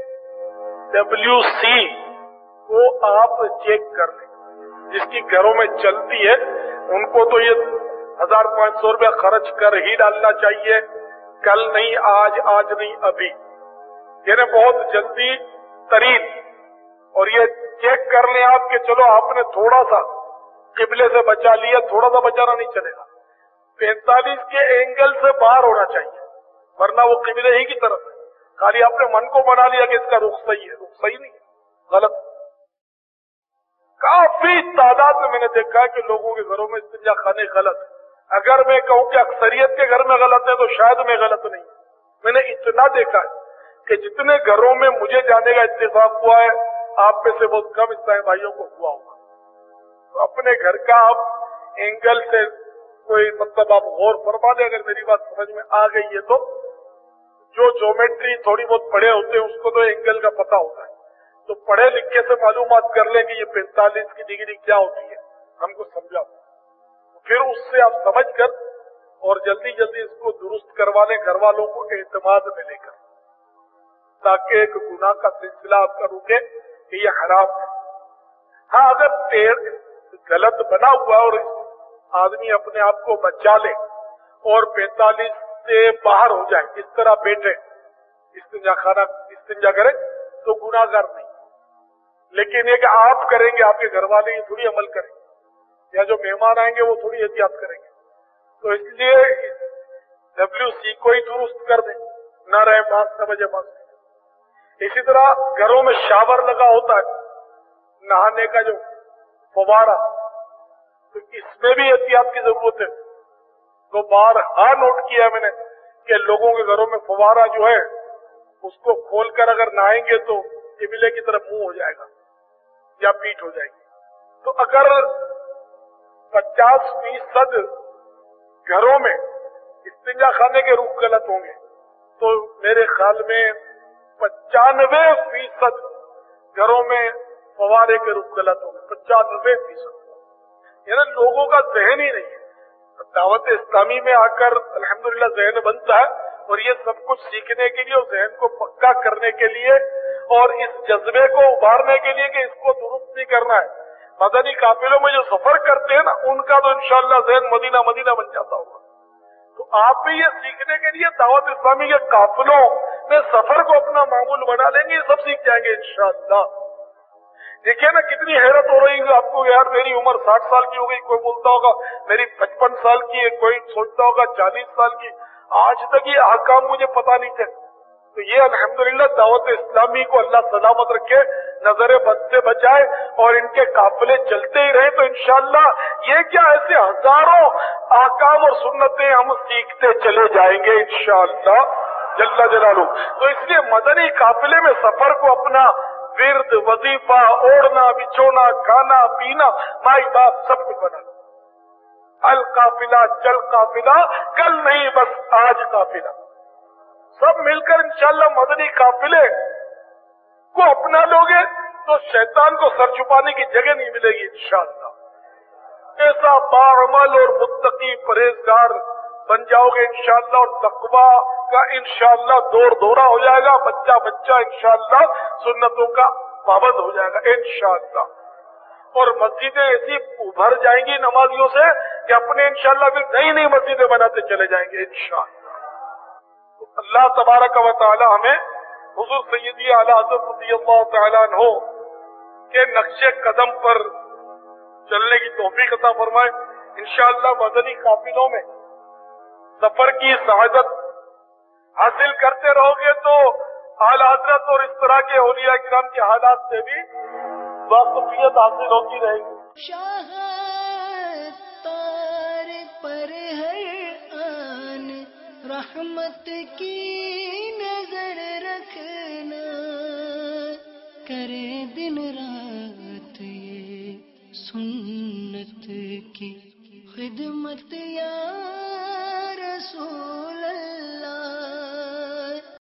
WC کو آپ چیک کر لیں۔ جس کی گھروں میں چلتی ہے ان کو تو یہ 1500 روپیہ خرچ کر ہی ڈالنا چاہیے، کل نہیں آج نہیں ابھی، یعنی بہت جلدی ترین۔ اور یہ چیک کر لیں آپ کہ چلو آپ نے تھوڑا سا قبلے سے بچا لیا، تھوڑا سا بچانا نہیں چلے گا، 45 کے اینگل سے باہر ہونا چاہیے، ورنہ وہ قبلے ہی کی طرف ہے۔ خالی آپ نے من کو بنا لیا کہ اس کا رخ صحیح ہے، رخ صحیح نہیں ہے، غلط۔ کافی تعداد میں نے دیکھا ہے کہ لوگوں کے گھروں میں استنجا خانے غلط ہے۔ اگر میں کہوں کہ اکثریت کے گھر میں غلط ہے تو شاید میں غلط نہیں۔ میں نے اتنا دیکھا ہے کہ جتنے گھروں میں مجھے جانے کا اتفاق ہوا ہے، آپ میں سے بہت کم اسلامی بھائیوں کو ہوا ہوگا۔ تو اپنے گھر کا آپ اینگل سے کوئی مطلب آپ غور فرما لیں، اگر میری بات سمجھ میں آ گئی ہے تو۔ جو جیومیٹری تھوڑی بہت پڑھے ہوتے ہیں اس کو تو اینگل کا پتہ ہوتا ہے، تو پڑھے لکھے سے معلومات کر لیں کہ یہ 45 کی ڈگری کیا ہوتی ہے، ہم کو سمجھا، پھر اس سے آپ سمجھ کر اور جلدی جلدی اس کو درست کروا لیں گھر والوں کو اعتماد میں لے کر، تاکہ ایک گناہ کا سلسلہ آپ کا رکے کہ یہ حرام ہے۔ ہاں اگر ٹیڑھ غلط بنا ہوا اور آدمی اپنے آپ کو بچا لے اور 45 سے باہر ہو جائے، اس طرح بیٹھے استنجا کرے تو گناہگار نہیں، لیکن یہ کہ آپ کریں گے، آپ کے گھر والے یہ تھوڑی عمل کریں گے، یا جو مہمان آئیں گے وہ تھوڑی احتیاط کریں گے، تو اس لیے WC کو ہی درست کر دیں، نہ رہے ماسک نہ بجے ماسک۔ اسی طرح گھروں میں شاور لگا ہوتا ہے، نہانے کا جو فوارہ، تو اس میں بھی احتیاط کی ضرورت ہے۔ تو بارہا نوٹ کیا میں نے کہ لوگوں کے گھروں میں فوارہ جو ہے اس کو کھول کر اگر نہائیں گے تو قبلے کی طرف منہ ہو جائے گا یا پیٹھ ہو جائے گی۔ تو اگر 50% گھروں میں استنجا خانے کے رخ غلط ہوں گے تو میرے خیال میں 95% گھروں میں فوارے کے رخ غلط ہوں گے، 95%۔ یعنی لوگوں کا ذہن ہی نہیں ہے۔ دعوت اسلامی میں آ کر الحمدللہ ذہن بنتا ہے، اور یہ سب کچھ سیکھنے کے لیے اور ذہن کو پکا کرنے کے لیے اور اس جذبے کو ابھارنے کے لیے کہ اس کو درست نہیں کرنا ہے۔ مدنی قافلوں میں جو سفر کرتے ہیں نا، ان کا تو انشاءاللہ ذہن مدینہ مدینہ بن جاتا ہوگا۔ تو آپ بھی یہ سیکھنے کے لیے دعوت اسلامی کے قافلوں میں سفر کو اپنا معمول بنا لیں گے، یہ سب سیکھ جائیں گے انشاءاللہ۔ دیکھیے نا کتنی حیرت ہو رہی ہے آپ کو، یار میری عمر 60 سال کی ہو گئی، کوئی بولتا ہوگا میری 55 سال کی ہے، کوئی سوچتا ہوگا 40 سال کی، آج تک یہ احکام مجھے پتا نہیں تھے۔ تو یہ الحمدللہ دعوت اسلامی کو اللہ سلامت رکھے، نظر بد سے بچائے، اور ان کے قافلے چلتے ہی رہے تو انشاءاللہ یہ کیا ایسے ہزاروں احکام اور سنتیں ہم سیکھتے چلے جائیں گے انشاءاللہ جل جلالہ۔ تو اس لیے مدنی قافلے میں سفر کو اپنا ورد، وظیفہ، اوڑھنا بچھونا، کھانا پینا، مائی باپ سب کچھ بنا لو۔ القافلہ چل قافلہ، کل نہیں بس آج قافلہ۔ سب مل کر انشاءاللہ مدنی قافلے کو اپنا لوگے تو شیطان کو سر چھپانے کی جگہ نہیں ملے گی انشاءاللہ۔ ایسا باعمل اور متقی پرہیزگار بن جاؤ گے انشاءاللہ، اور تقوی کا انشاءاللہ دور دورہ ہو جائے گا، بچہ بچہ انشاءاللہ سنتوں کا پابند ہو جائے گا انشاءاللہ۔ اور مسجدیں ایسی ابھر جائیں گی نمازیوں سے کہ اپنے انشاءاللہ پھر نئی نئی مسجدیں بناتے چلے جائیں گے انشاءاللہ۔ تو اللہ تبارک و تعالی ہمیں حضور سیدی اعلی حضرت رضی اللہ تعالیٰ عنہ کے نقش قدم پر چلنے کی توفیق عطا فرمائے۔ انشاءاللہ مدنی قافلوں میں سفر کی سعادت حاصل کرتے رہو گے تو اعلی حضرت اور اس طرح کے اولیاء کرام کے حالات سے بھی واقفیت حاصل ہوتی رہے گی۔ شاہ تار پر ہر آن رحمت کی نظر رکھنا، کرے دن رات یہ سنت کی خدمت یا رسول